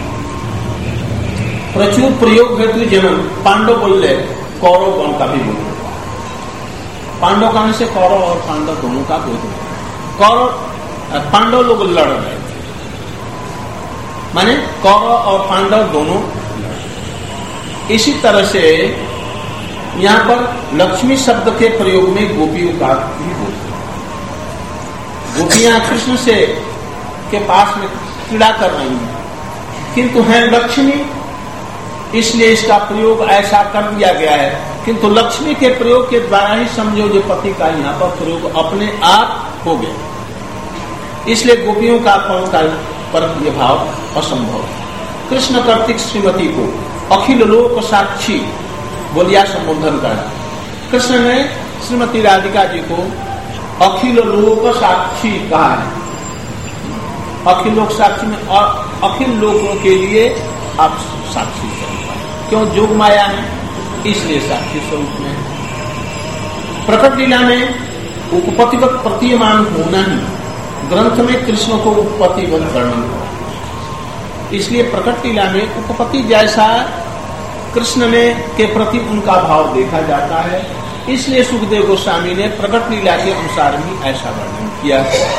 प्रचुर प्रयोग हेतु जन्म, पांडव बोल ले, कौरव गण का भी बोल। पांडव कहने से कौरव और पांडव दोनों का बोध है। कौरव पांडव लोग लड़ रहे थे, माने कौरव और पांडव दोनों। इसी तरह से यहाँ पर लक्ष्मी शब्द के प्रयोग में गोपियों का भी बोध है। गोपियां कृष्ण से के पास में क्रीड़ा कर रही हैं, किंतु है लक्ष्मी, इसलिए इसका प्रयोग ऐसा कर दिया गया है। किंतु लक्ष्मी के प्रयोग के द्वारा ही समझो जो पति का यहाँ पर प्रयोग अपने आप हो गया। इसलिए गोपियों का कौन का पर यह भाव असंभव है। कृष्ण कार्तिक श्रीमती को अखिल लोक साक्षी बोलिया संबोधन करा। कृष्ण ने श्रीमती राधिका जी को अखिल लोक साक्षी कहा है। अखिल लोक साक्षी में और अखिल लोकों के लिए आप साक्षी करें। क्यों? जोग माया है, इसलिए साक्षी स्वरूप में। प्रकट लीला में उपपत्तिवत प्रतीयमान होना ही ग्रंथ में कृष्ण को उपपत्तिवत वर्णन हो। इसलिए प्रकट लीला में उपपत्ति जैसा कृष्ण में के प्रति उनका भाव देखा जाता है। इसलिए सुखदेव गोस्वामी ने प्रकट लीला के अनुसार भी ऐसा वर्णन किया।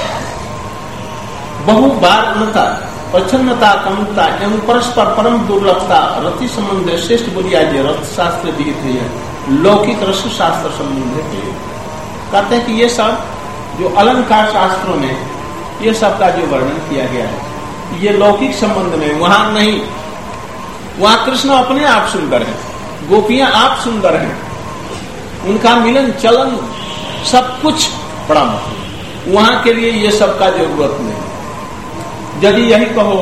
बहु बारता, प्रच्छन्नता, कमुकता एवं परस्पर परम दुर्लभता रति संबंध श्रेष्ठ बुरिया रथ शास्त्र विहित है, लौकिक रस शास्त्र संबंध है। कहते हैं कि ये सब जो अलंकार शास्त्रों में ये सब का जो वर्णन किया गया है ये लौकिक संबंध में, वहां नहीं। वहां कृष्ण अपने आप सुंदर है, गोपियां आप सुंदर हैं, उनका मिलन चलन सब कुछ बड़ा महत्व, वहां के लिए ये सब का जरूरत नहीं। यदि यही कहो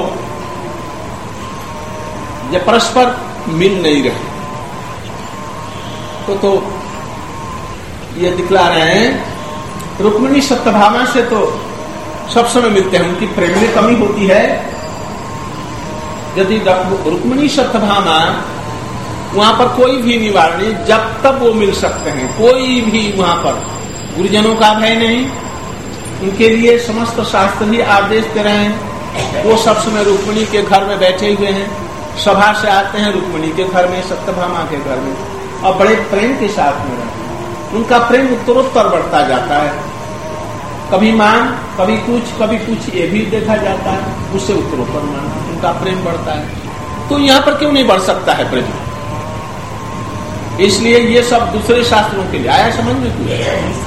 ये परस्पर मिल नहीं रहे तो ये दिखला रहे हैं रुक्मिणी सत्यभामा से तो सब समय मिलते हैं, उनकी प्रेम में कमी होती है। यदि रुक्मिणी सत्यभामा वहां पर कोई भी निवारणी, जब तक वो मिल सकते हैं, कोई भी वहां पर गुरुजनों का भय नहीं, उनके लिए समस्त शास्त्र ही आदेश दे रहे हैं। वो सब समय रुक्मिणी के घर में बैठे हुए हैं, सभा से आते हैं रुक्मिणी के घर में, सत्यभामा के घर में, और बड़े प्रेम के साथ में रहते हैं। उनका प्रेम उत्तरोत्तर बढ़ता जाता है, कभी मान कभी कुछ ये भी देखा जाता है, उससे उत्तरोत्तर मान उनका प्रेम बढ़ता है। तो यहाँ पर क्यों नहीं बढ़ सकता है प्रेम? इसलिए ये सब दूसरे शास्त्रों के लिए आया। समझ में क्यों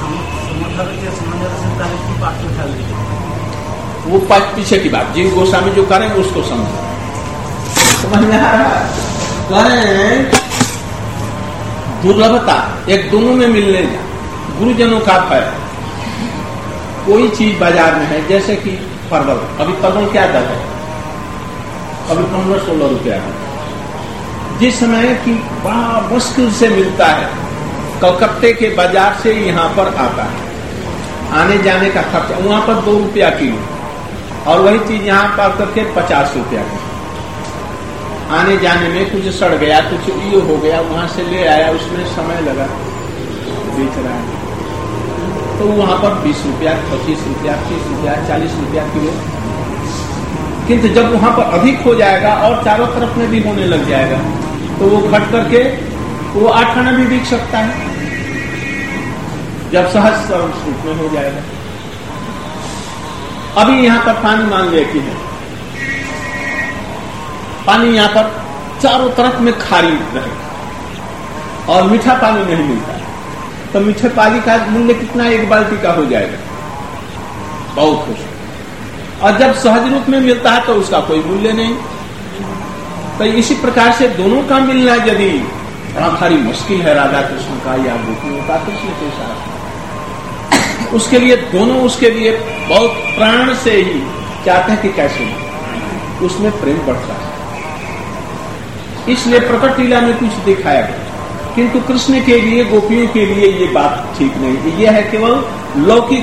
वो पीछे की बात जीव गोस्वामी जो करें उसको समझ में आ रहा करें। दुर्लभता एक दोनों में मिलने जा, गुरुजनों का भय। कोई चीज बाजार में है, जैसे कि परवल, अभी परवल क्या दर है? अभी 15-16 रुपया है। जिस समय की बड़ा मुश्किल से मिलता है, कलकत्ते के बाजार से यहाँ पर आता है, आने जाने का खर्चा वहां पर 2 रुपया किलो, और वही चीज यहाँ पर करके 50 रुपया की। आने जाने में कुछ सड़ गया, कुछ ये हो गया, वहां से ले आया, उसमें समय लगा, बेच रहा है तो वहां पर 20 रुपया, 25 रुपया, 30 रुपया, 40 रुपया किलो। किंतु जब वहां पर अधिक हो जाएगा और चारों तरफ में भी होने लग जाएगा तो वो घट करके वो 8 आना भी बिक सकता है, जब सहज रूप में हो जाएगा। अभी यहाँ पर पानी मान लिया कि है, पानी यहाँ पर चारों तरफ में खारी रहे और मीठा पानी नहीं मिलता है, तो मीठे पानी का मूल्य कितना? 1 बाल्टी का हो जाएगा, बहुत खुश। और जब सहज रूप में मिलता है तो उसका कोई मूल्य नहीं। तो इसी प्रकार से दोनों का मिलना यदि बड़ा भारी मुश्किल है, राधा कृष्ण का या गोपियों का कृष्ण के साथ, उसके लिए दोनों उसके लिए बहुत प्राण से ही चाहते हैं कि कैसे उसमें प्रेम बढ़ता है। इसलिए प्रकट लीला में कुछ दिखाया गया, किंतु कृष्ण के लिए, गोपियों के लिए ये बात ठीक नहीं। ये है केवल लौकिक,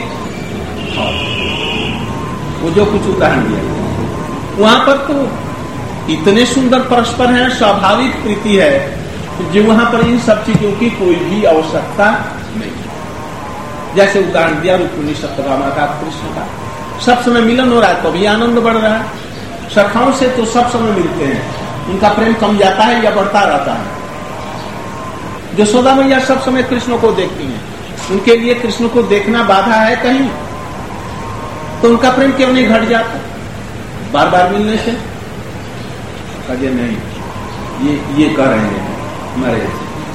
वो जो कुछ उदाहरण दिया वहां पर तो इतने सुंदर परस्पर हैं, स्वाभाविक प्रीति है जो वहां पर इन सब चीजों की कोई भी आवश्यकता नहीं। जैसे उदाहरण दिया रुक्मिणी सत्यभामा का, कृष्ण का, सब समय मिलन हो रहा है तो भी आनंद बढ़ रहा है। सखाओं से तो सब समय मिलते हैं, उनका प्रेम कम जाता है या बढ़ता रहता है। यशोदा मैया सब समय कृष्ण को देखती हैं, उनके लिए कृष्ण को देखना बाधा है कहीं, तो उनका प्रेम क्यों नहीं घट जाता बार बार मिलने से? कहे नहीं, ये कर रहे हैं हमारे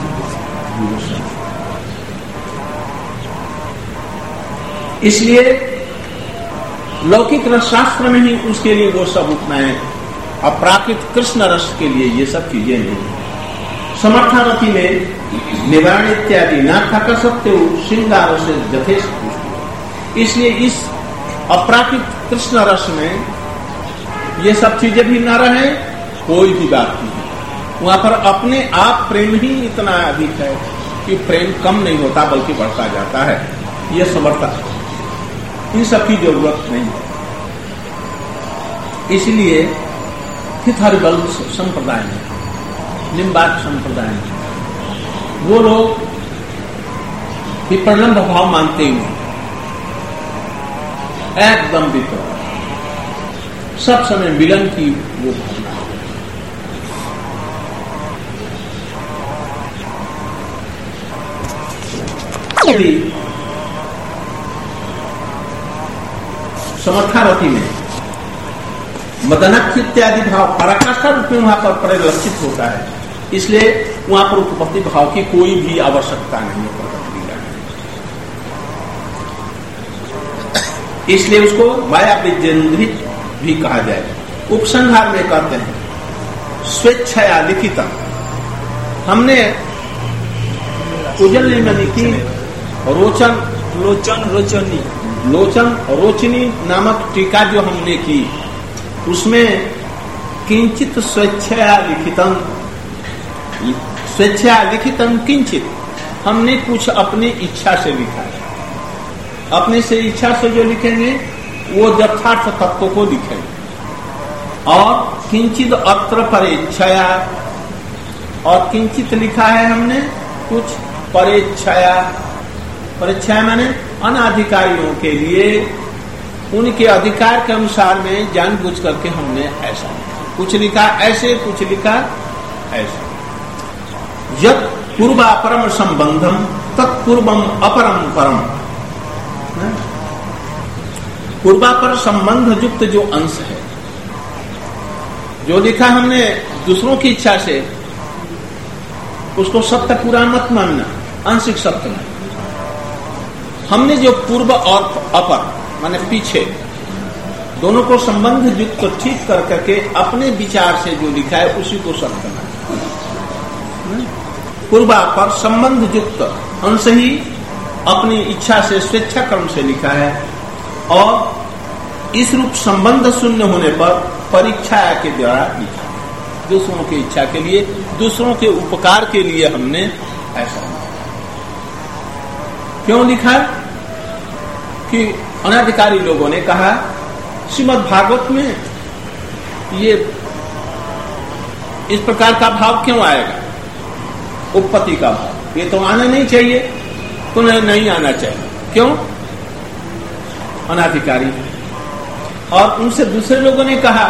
इसलिए लौकिक रस शास्त्र में ही उसके लिए वो सब उतना है, अपराकृत कृष्ण रस के लिए ये सब चीजें नहीं। समर्थारथी में निवारण इत्यादि ना था सत्य श्रृंगार से यथेष्ट। इसलिए इस अपराकृत कृष्ण रस में ये सब चीजें भी न रहे, कोई भी बात नहीं। वहां पर अपने आप प्रेम ही इतना अधिक है कि प्रेम कम नहीं होता बल्कि बढ़ता जाता है। ये समर्था, इन सब की जरूरत नहीं है। इसलिए हितहरिबल संप्रदाय में, निम्बार्क संप्रदाय में वो लोग विप्रलंब भाव मानते ही नहीं, एकदम विप्रलंब, सब समय मिलन की वो भावना। समर्थावती में मदनाक्ष इत्यादि भाव पराकाष्ठा रूप में वहां पर परिलक्षित होता है, इसलिए वहां पर उपपत्ति भाव की कोई भी आवश्यकता नहीं है प्रकट लीला में। इसलिए उसको माया विजयेंद्रित भी कहा जाए। उपसंहार में कहते हैं स्वेच्छया लिखित, हमने उजलने में लिखी लोचन रोचनी नामक टीका जो हमने की, उसमें किंचित स्वेच्छया लिखितम किंचित, हमने कुछ अपनी इच्छा से लिखा है। अपने से इच्छा से जो लिखेंगे वो यथार्थ तत्व को लिखेंगे। और किंचित अत्र परेच्छया, और किंचित लिखा है हमने कुछ परेच्छया। परेच्छया माने अनाधिकारियों के लिए उनके अधिकार के अनुसार में जानबूझ करके हमने ऐसा लिखा, कुछ लिखा ऐसे, कुछ लिखा ऐसे। यत् पूर्वापरम संबंधम तत्पूर्वम अपरम परम, पूर्वापर संबंध युक्त जो अंश है, जो लिखा हमने दूसरों की इच्छा से, उसको सत्य पूरा मत मानना, आंशिक सत्य मानना। हमने जो पूर्व और अपर माने पीछे दोनों को संबंध युक्त ठीक कर करके अपने विचार से जो लिखा है उसी को सत्य मानना। पूर्वापर संबंध युक्त अंश ही अपनी इच्छा से स्वेच्छा क्रम से लिखा है, और इस रूप संबंध शून्य होने पर परीक्षा के द्वारा लिखा, दूसरों की इच्छा के लिए, दूसरों के उपकार के लिए हमने ऐसा लिखा। क्यों लिखा? कि अनाधिकारी लोगों ने कहा श्रीमद् भागवत में ये इस प्रकार का भाव क्यों आएगा, उपपत्ति का भाव, ये तो आना नहीं चाहिए, तो नहीं आना चाहिए। क्यों? अनाधिकारी। और उनसे दूसरे लोगों ने कहा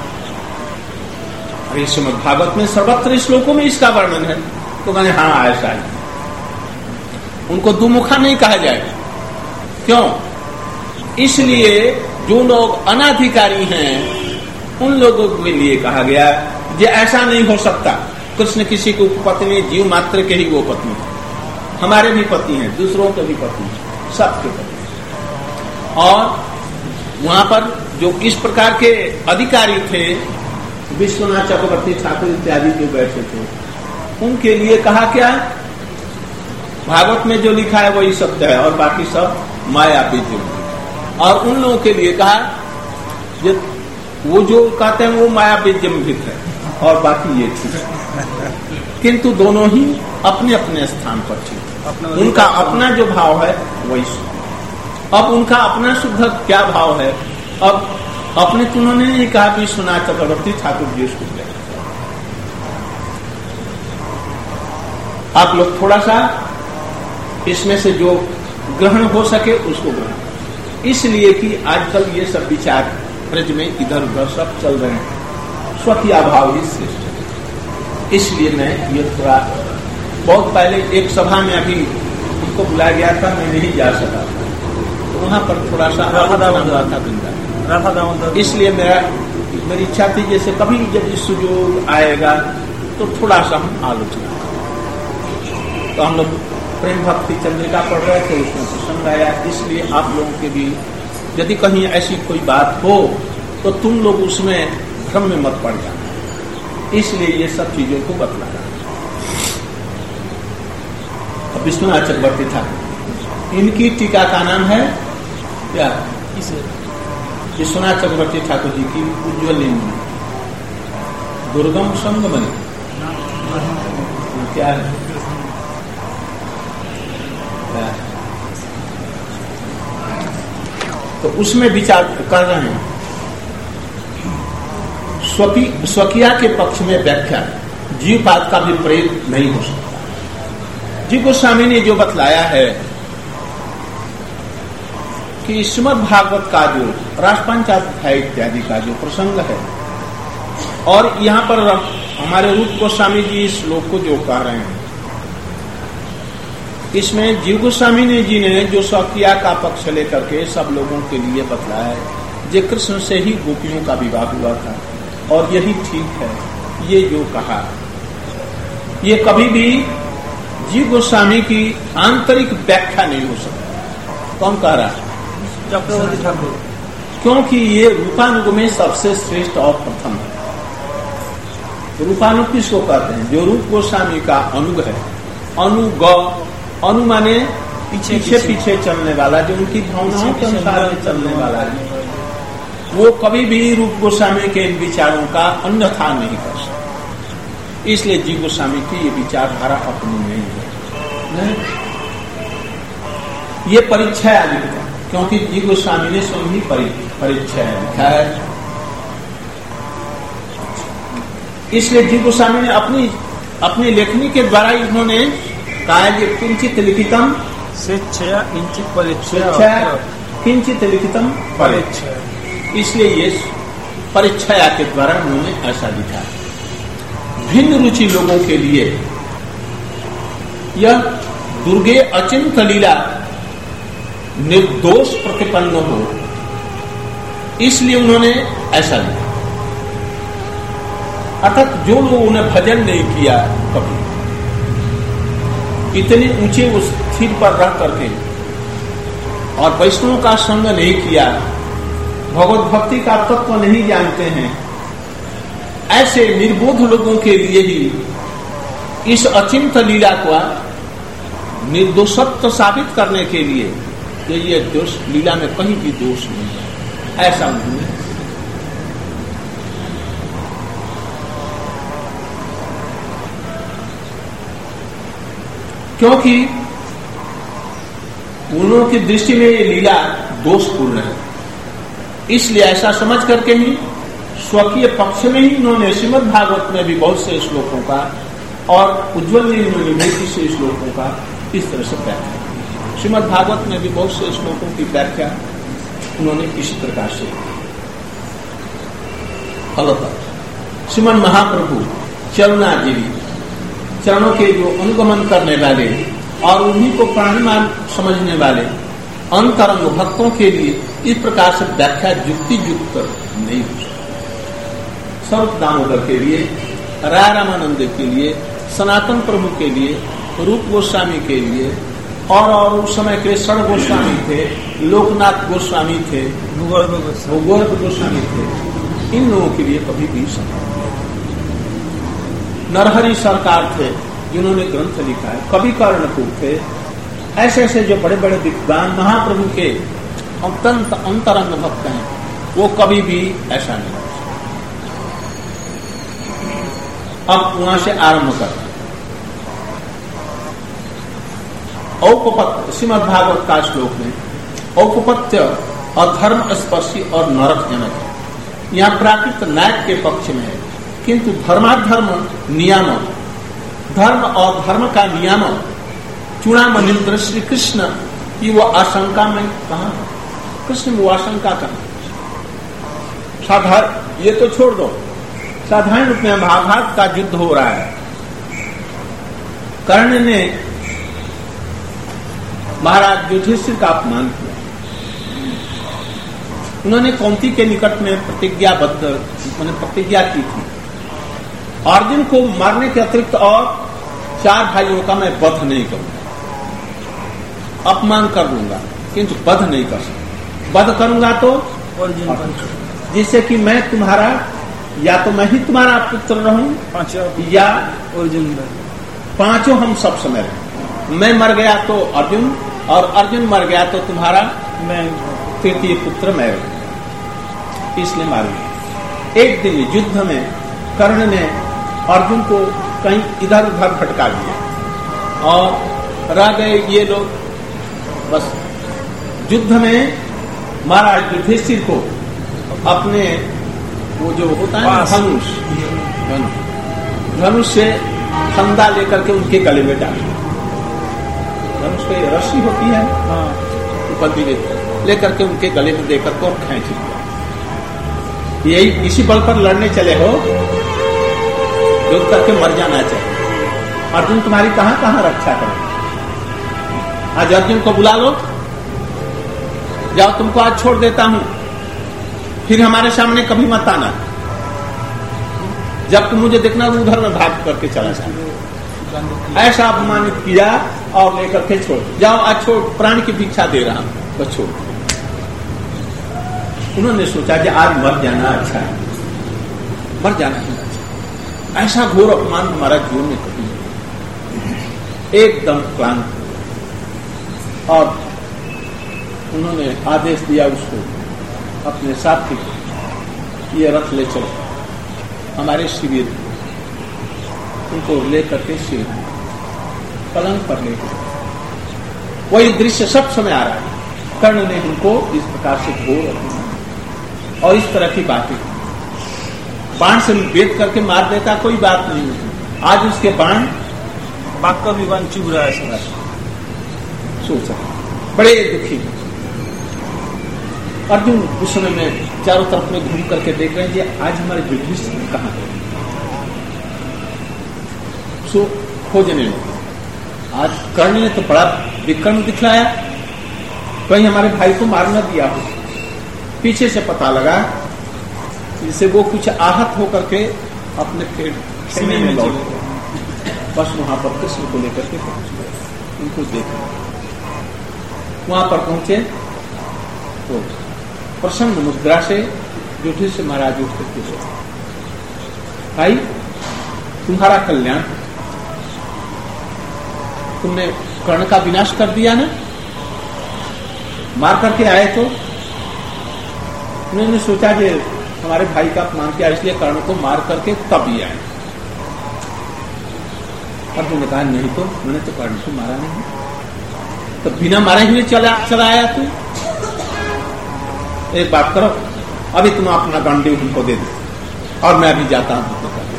अरे श्रीमद् भागवत में सर्वत्र श्लोकों में इसका वर्णन है, तो मैंने हाँ ऐसा है। उनको दुमुखा नहीं कहा जाएगा। क्यों? इसलिए जो लोग अनाधिकारी हैं उन लोगों के लिए कहा गया कि ऐसा नहीं हो सकता, कृष्ण किसी को पत्नी, जीव मात्र के ही वो पत्नी है, हमारे भी पति हैं, दूसरों के भी पति हैं, सबके पति। और वहां पर जो इस प्रकार के अधिकारी थे, विश्वनाथ चक्रवर्ती ठाकुर इत्यादि जो बैठे थे, उनके लिए कहा क्या, भागवत में जो लिखा है वही सत्य है और बाकी सब माया बीज। और उन लोगों के लिए कहा वो जो कहते हैं वो माया बीजमित है और बाकी ये ठीक है। किंतु दोनों ही अपने अपने स्थान पर ठीक, उनका अपना जो भाव है वही शुद्ध। अब उनका अपना शुद्ध क्या भाव है, अब अपने तो उन्होंने नहीं कहा विश्वनाथ चक्रवर्ती ठाकुर जी उसको गए। आप लोग थोड़ा सा इसमें से जो ग्रहण हो सके उसको ग्रहण, इसलिए कि आजकल ये सब विचार ब्रज में इधर उधर सब चल रहे हैं, स्वकीय भाव ही श्रेष्ठ है। इसलिए मैं ये थोड़ा, बहुत पहले एक सभा में अभी उनको बुलाया गया था, मैं नहीं जा सका, तो वहां पर थोड़ा सा राधा दामोदर, इसलिए मेरी इच्छा थी जैसे कभी जब सुयोग आएगा तो थोड़ा सा हम आलोचना। तो हम लोग प्रेम भक्ति चंद्रिका पढ़ रहे थे, उसमें प्रसंग आया, इसलिए आप लोगों के भी यदि कहीं ऐसी कोई बात हो तो तुम लोग उसमें भ्रम में मत पड़ जाना, इसलिए ये सब चीजों को बतला रहा। अब विश्वनाथ चक्रवर्ती ठाकुर, इनकी टीका का नाम है क्या, विश्वनाथ चक्रवर्ती ठाकुर जी की उज्ज्वल दुर्गम संगमनी क्या है, तो उसमें विचार कर रहे हैं। स्वकीय के पक्ष में व्याख्या जीवपाद का भी प्रयोग नहीं हो सकता, जी गोस्वामी ने जो बतलाया है कि श्रीमद् भागवत का जो राष्ट्रपंचाध्याय इत्यादि का जो प्रसंग है, और यहाँ पर हमारे रूप गोस्वामी जी इस श्लोक को जो कह रहे हैं, इसमें जीव गोस्वामी जी ने जो स्वकीय का पक्ष लेकर के सब लोगों के लिए बतलाया है, जे कृष्ण से ही गोपियों का विवाह हुआ था और यही ठीक है, ये जो कहा, ये कभी भी जीव गोस्वामी की आंतरिक व्याख्या नहीं हो सकती। कौन कह रहा है? चक्रवर्ती ठाकुर। क्योंकि ये रूपानुग में सबसे श्रेष्ठ और प्रथम है। रूपानुग किसको कहते हैं? जो रूप गोस्वामी का अनुग है। अनुग, अनु माने पीछे पीछे चलने वाला, जो उनकी भावनाओं के अनुसार में चलने वाला है, वो कभी भी रूप गोस्वामी के इन विचारों का अन्यथा नहीं कर सकता। इसलिए जीव गोस्वामी की ये विचारधारा अपनी नहीं है। ये परीक्षा है आदि, क्योंकि जीव गोस्वामी ने स्वयं ही परीक्षा लिखा है। इसलिए जीव गोस्वामी ने अपनी लेखनी के द्वारा इन्होंने कहा कि किंचित लिखितम स्वेच्छया किंचित परीक्षा, किंचित लिखितम परीक्षा। इसलिए ये परीक्षा के द्वारा उन्होंने ऐसा लिखा है। भिन्न रुचि लोगों के लिए यह दुर्गे अचिंत लीला निर्दोष प्रतिपन्न हो, इसलिए उन्होंने ऐसा लिखा। अर्थात जो लोगों ने भजन नहीं किया, कभी इतने ऊंचे उस स्थिर पर रह करके और वैष्णव का संग नहीं किया, भगवत भक्ति का तत्व नहीं जानते हैं, ऐसे निर्बोध लोगों के लिए ही इस अचिंत लीला को निर्दोषत्व साबित करने के लिए कि ये दोष लीला में कहीं भी दोष नहीं है, ऐसा उन्होंने क्योंकि उन्होंने की दृष्टि में ये लीला दोषपूर्ण है, इसलिए ऐसा समझ करके ही स्वकीय पक्ष में ही उन्होंने श्रीमद् भागवत में भी बहुत से श्लोकों का और उज्ज्वल नीति से श्लोकों का इस तरह से व्याख्या की। श्रीमद् भागवत में भी बहुत से श्लोकों की व्याख्या उन्होंने इसी प्रकार से। फलतः श्रीमद् महाप्रभु चरणाजीवी, चरणों के जो अनुगमन करने वाले और उन्हीं को प्राणिमान समझने वाले अंतरंग भक्तों के लिए इस प्रकार से व्याख्या युक्ति युक्त नहीं हो सकती। स्वरूप दामोदर के लिए, राय रामानंद के लिए, सनातन प्रभु के लिए, रूप गोस्वामी के लिए और उस समय के षण गोस्वामी थे, लोकनाथ गोस्वामी थे, भूगोल गोस्वामी थे, इन लोगों के लिए कभी भी संभव। नरहरि सरकार थे जिन्होंने ग्रंथ लिखा है, कवि कर्णपुर थे, ऐसे ऐसे जो बड़े बड़े विद्वान महाप्रभु के अत्यंत अंतरंग भक्त हैं, वो कभी भी ऐसा नहीं। अब वहां से आरंभ करते औपपत्य, श्रीमद् भागवत का श्लोक में औपपत्य अधर्म स्पर्शी और नरक जनक है। यहाँ प्राकृत नायक के पक्ष में है, किंतु धर्माधर्म नियामक, धर्म और धर्म का नियामक चूड़ामणीन्द्र श्री कृष्ण की वो आशंका में कहा, कृष्ण वो आशंका कहा। साधारण ये तो छोड़ दो, साधारण रूप में महाभारत का युद्ध हो रहा है। कर्ण ने महाराज युधिष्ठिर का अपमान किया, उन्होंने कुंती के निकट में प्रतिज्ञा की थी, अर्जुन को मारने के अतिरिक्त और 4 भाइयों का मैं वध नहीं करूंगा, अपमान कर दूंगा किंतु वध नहीं कर सकता। वध करूंगा तो जिससे कि मैं तुम्हारा, या तो मैं ही तुम्हारा पुत्र रहूं या अर्जुन, पांचों हम सब समय रहे। मैं मर गया तो अर्जुन, और अर्जुन मर गया तो तुम्हारा मैं तृतीय पुत्र मैं रहूं, इसलिए मारूंगा। एक दिन युद्ध में कर्ण ने अर्जुन को कहीं इधर उधर भटका दिया और रह गए ये लोग। बस युद्ध में महाराज युधिष्ठिर को अपने वो जो होता है धनुष से फंदा लेकर के उनके गले में डाल, धनुष पे रस्सी होती है, हाँ, उपद्री लेकर के उनके गले में देकर को खींच लिया। यही इसी बल पर लड़ने चले हो, युद्ध करके मर जाना चाहिए। अर्जुन तुम्हारी कहां कहां रक्षा करें। आज अर्जुन को बुला लो, जाओ तुमको आज छोड़ देता हूं, फिर हमारे सामने कभी मत आना। जब तुम मुझे देखना तो उधर में भाग करके चला जाना। ऐसा अपमानित किया और लेकर के छोड़, जाओ आज छोड़, प्राण की भिक्षा दे रहा हूं, बस छोड़। उन्होंने सोचा कि आज मर जाना अच्छा है, मर जाना अच्छा। ऐसा घोर अपमान हमारा जीवन में कभी नहीं, एकदम क्लांत। और उन्होंने आदेश दिया उसको, अपने साथी को, ये रथ ले चलो हमारे शिविर, उनको लेकर के शिविर पलंग पर लेकर। वही दृश्य सब समय आ रहा है। कर्ण ने उनको इस प्रकार से घोर और इस तरह की बातें, बाण से भेद करके मार देता, कोई बात नहीं होती। आज उसके बाण बाघ का भी बाण चुभ रहा है सर। सोचा बड़े दुखी। अर्जुन उस समय में चारों तरफ में घूम करके देख रहे हैं कि आज हमारे युधिष्ठिर कहां है। सो खोजने लगे। आज कर्ण ने तो बड़ा विक्रम दिखलाया, कहीं हमारे भाई को मार न दिया हो। पीछे से पता लगा जिससे वो कुछ आहत होकर के अपने खेमे में लौट गए। बस वहां पर कृष्ण को लेकर के पहुंच गए, उनको देखा। वहां पर पहुंचे तो प्रसन्न मुद्रा से युधिष्ठिर महाराज उठ करके सोचे, भाई तुम्हारा कल्याण, तुमने कर्ण का विनाश कर दिया ना, मार करके आए। तो उन्होंने सोचा कि हमारे भाई का अपमान किया, इसलिए कर्ण को मार करके तब ही आए। अर्जुन ने कहा नहीं, तो मैंने तो कर्ण को मारा नहीं, तो बिना मारे हुए चला आया तू। एक बात करो, अभी तुम अपना गांडी उनको दे दो और मैं अभी जाता हूं।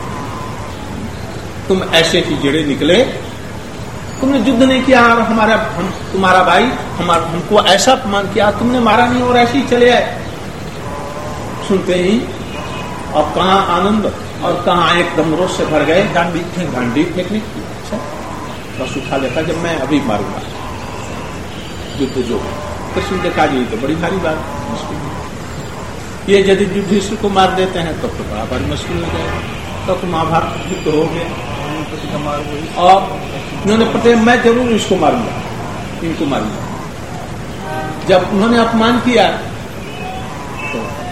तुम ऐसे ही जड़े निकले, तुमने युद्ध नहीं किया और तुम्हारा भाई हमको ऐसा अपमान किया, तुमने मारा नहीं और ऐसे ही चले आए। सुनते ही अब कहां आनंद और कहां एकदम रोष से भर गए। गांडी फेंकने की अच्छा, बस उठा लेता जब मैं अभी मारूंगा युद्ध जो कृष्ण देखा जी, तो बड़ी भारी बात मुश्किल है। ये यदि युधिष्ठिर को मार देते हैं तब तो बड़ा भारी मुश्किल हो जाएगा। तब तो महाभारत युद्ध हो गया और उन्होंने पता मैं जरूर इसको मारूंगा, इनको मारूंगा। जब उन्होंने अपमान किया तो